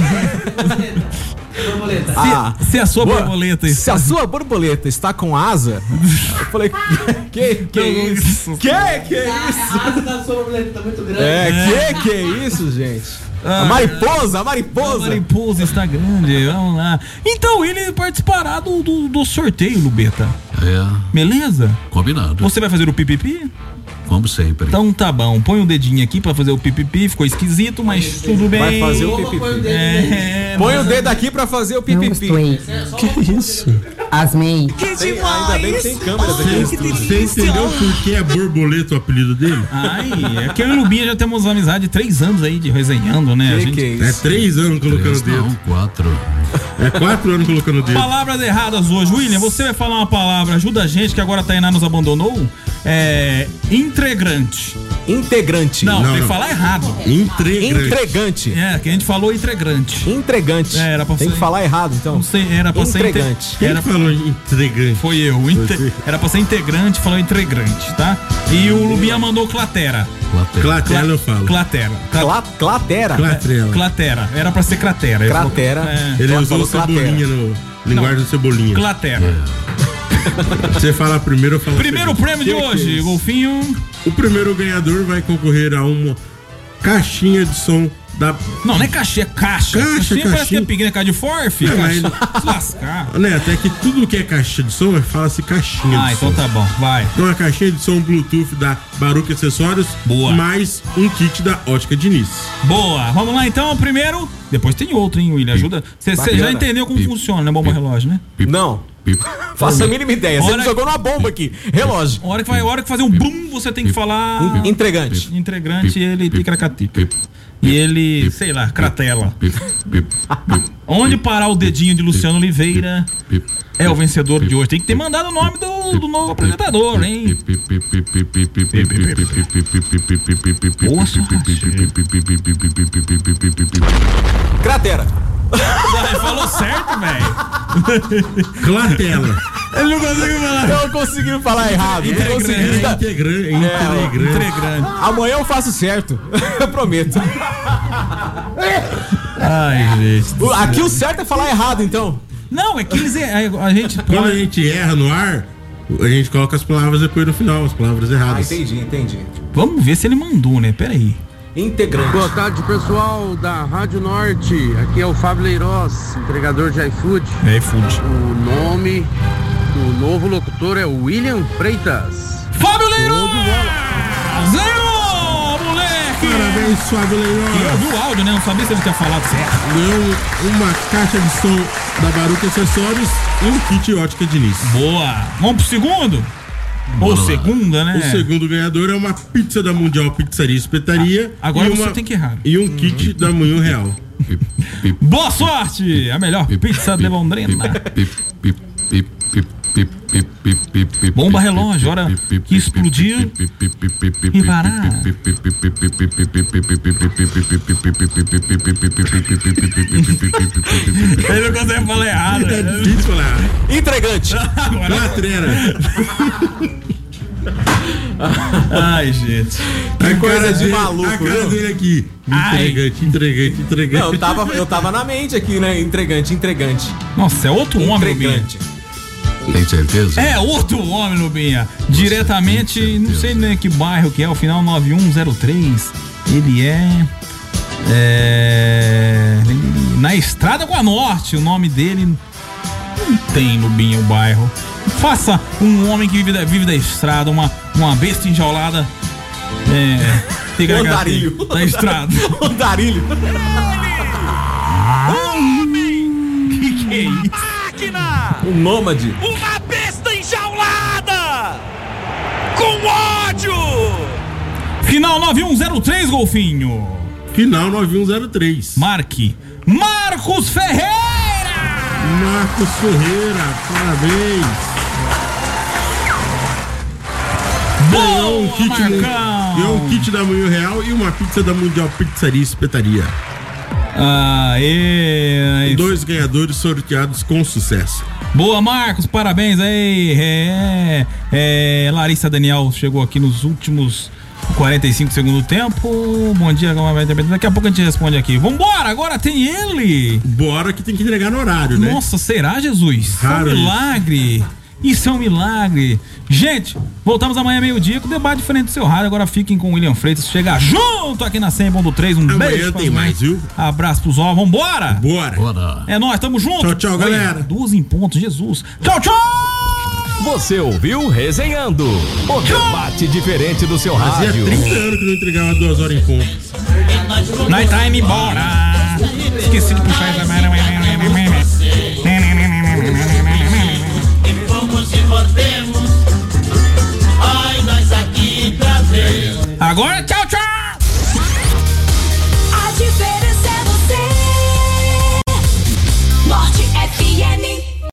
Se, Ah, se a sua boa. borboleta Se está. a sua borboleta está com asa, eu falei, que que é isso? Que que é isso? A asa da sua borboleta tá muito grande. É, que que é isso, gente? A mariposa, a A mariposa. mariposa está grande, vamos lá. Então ele participará do, do, do sorteio, Lubeta. É, Beleza? combinado. Você vai fazer o pipipi? Como sempre. Então tá bom, põe o dedinho aqui pra fazer o pipipi, ficou esquisito, mas tudo bem. Vai fazer o pipipi. É, Põe o dedo aqui pra fazer o pipipi. Que isso? Asmei. Tem- ainda bem que tem câmeras aqui. Você você entendeu por que é borboleta o apelido dele? Ai, é que eu e o Lubinha já temos uma amizade de três anos aí de resenhando, né? A Que gente... que é É isso? três anos colocando o Três, não, dedo. quatro. É quatro anos colocando o dedo. Palavras erradas hoje. William, você vai falar uma palavra, ajuda a gente, que agora a Tainá nos abandonou. É. Integrante. Integrante. Não, Não, tem que não. falar errado. Entregante. Entregante. É, que a gente falou entregante. Entregante. É, era pra Tem ser- que falar errado, então. Não sei, era pra ser. inte- Entregante. Quem Era... que falou entregante? Foi eu. inte- Você. Era pra ser integrante, falou integrante, tá? E o Lubinha mandou clatera. Plateia. Clatela eu falo. Clatera. Cla- Cla- Clatera. Clatrela. Clatera. Era pra ser cratera. Ele falou- Cratera. É. Ele Ela usou falou cebolinha no linguagem do cebolinha. Clatera. Você fala primeiro, eu falo Primeiro segundo. prêmio de Que que é hoje, isso? Golfinho. O primeiro ganhador vai concorrer a uma caixinha de som da. Não, não é caixa, é caixa. Caixa, Caixinha parece que é caixinha. pequena, cara de forf. É, mas- Caixa. Se lascar. Né, até que tudo que é caixa de som fala-se caixinha Ah, de então som. tá bom, vai. Então uma caixinha de som Bluetooth da Baruch Acessórios. Boa. Mais um kit da Ótica Diniz. Boa, vamos lá então, primeiro. Depois tem outro, hein, William? Ajuda. Você Bacana. já entendeu como Pip. funciona, né? Bomba relógio, né? Não. Pip. Faça a mínima ideia. Você Hora- me jogou numa bomba aqui. Relógio. A hora que vai, a hora que fazer um brum, você tem que falar. Entregante. Integrante, ele tem cracatico. Pip. E ele, sei lá, cratela. Pip. Pip. Pip. Onde parar o dedinho de Luciano Oliveira Pip. é o vencedor de hoje. Tem que ter mandado o nome do, do novo apresentador, hein? Boa sorte. Cratera. Ele falou certo, velho. Clatela. Ele não conseguiu falar. Eu consegui falar errado. Não Integrante. consegui. É integrante. É, integrante. Integrante. Amanhã eu faço certo. Eu prometo. Ai, gente. O- Aqui o certo é falar errado, então. Não, é que eles. A, a gente. Quando a gente erra no ar, a gente coloca as palavras depois no final, as palavras Ah, erradas. entendi, entendi. Vamos ver se ele mandou, né? Pera aí. Integrante. Boa tarde, pessoal da Rádio Norte. Aqui é o Fábio Leiroz, entregador de iFood. É, fude. O nome do novo locutor é William Freitas. Fábio Leiroz! Show de bola. Zero, moleque! Parabéns, Fábio E eu Leiroz. vi o áudio, né? Não sabia se ele tinha falado certo. Ganhou uma caixa de som da Baruch Acessórios e um kit Ótica Diniz. Boa. Vamos pro segundo? Ou Bora lá. segunda, né? O segundo ganhador é uma pizza da Mundial Pizzaria e Espetaria. Ah, agora e você uma- tem que errar. E um kit da Munho Real. Pip. Pip. Boa sorte! A melhor pizza de Londrina. Pip. Pip. Pip. Pip. Pip. Pip. Pip. Pip. Bomba relógio, hora que explodiu e parar. Ele não consegue falar errado. É difícil falar. Entregante. Latreira. Ai, gente. Que coisa de dele, maluco, a cara viu? dele aqui. Entregante, entregante, entregante. Não, eu tava, eu tava na mente aqui, né? Entregante, entregante. Nossa, é outro homem, Lubinha. Entregante. Tem certeza? É outro homem, Lubinha. Diretamente, não sei nem que bairro que é, o final nove um zero três. Ele é. É. Na Estrada com a Norte, o nome dele. Não tem, Lubinha, o bairro. Faça um homem que vive da, vive da estrada, uma, uma besta enjaulada. É. Andarilho. Da estrada. Andarilho. Que que é isso? Máquina! Um nômade. Uma besta enjaulada! Com ódio! Final nove um zero três, Golfinho. Final nove um zero três. Marque Marcos Ferreira! Marcos Ferreira, parabéns! Ganhou um kit, ganhou um kit da Munho Real e uma pizza da Mundial Pizzaria e Espetaria. Aê! Dois ganhadores sorteados com sucesso. Boa, Marcos, parabéns aí. É, é, Larissa Daniel chegou aqui nos últimos quarenta e cinco segundos do tempo. Bom dia, daqui a pouco a gente responde aqui. Vambora, agora tem ele. Bora que tem que entregar no horário, né? Nossa, será, Jesus? Raro é um milagre. Isso é um milagre. Gente, voltamos amanhã meio-dia com o debate diferente do seu rádio. Agora fiquem com o William Freitas. Chega junto aqui na cem ponto três. Um amanhã beijo. Tem mais, viu? Abraço pros ovos. Vambora? Bora. Bora. É nóis, tamo junto. Tchau, tchau, galera. Duas em ponto, Jesus. Tchau, tchau. Você ouviu Resenhando, o debate diferente do seu Fazia rádio. trinta anos que não entregava duas horas em ponto. Night time, bora. Esqueci de puxar essa merda. Agora tchau.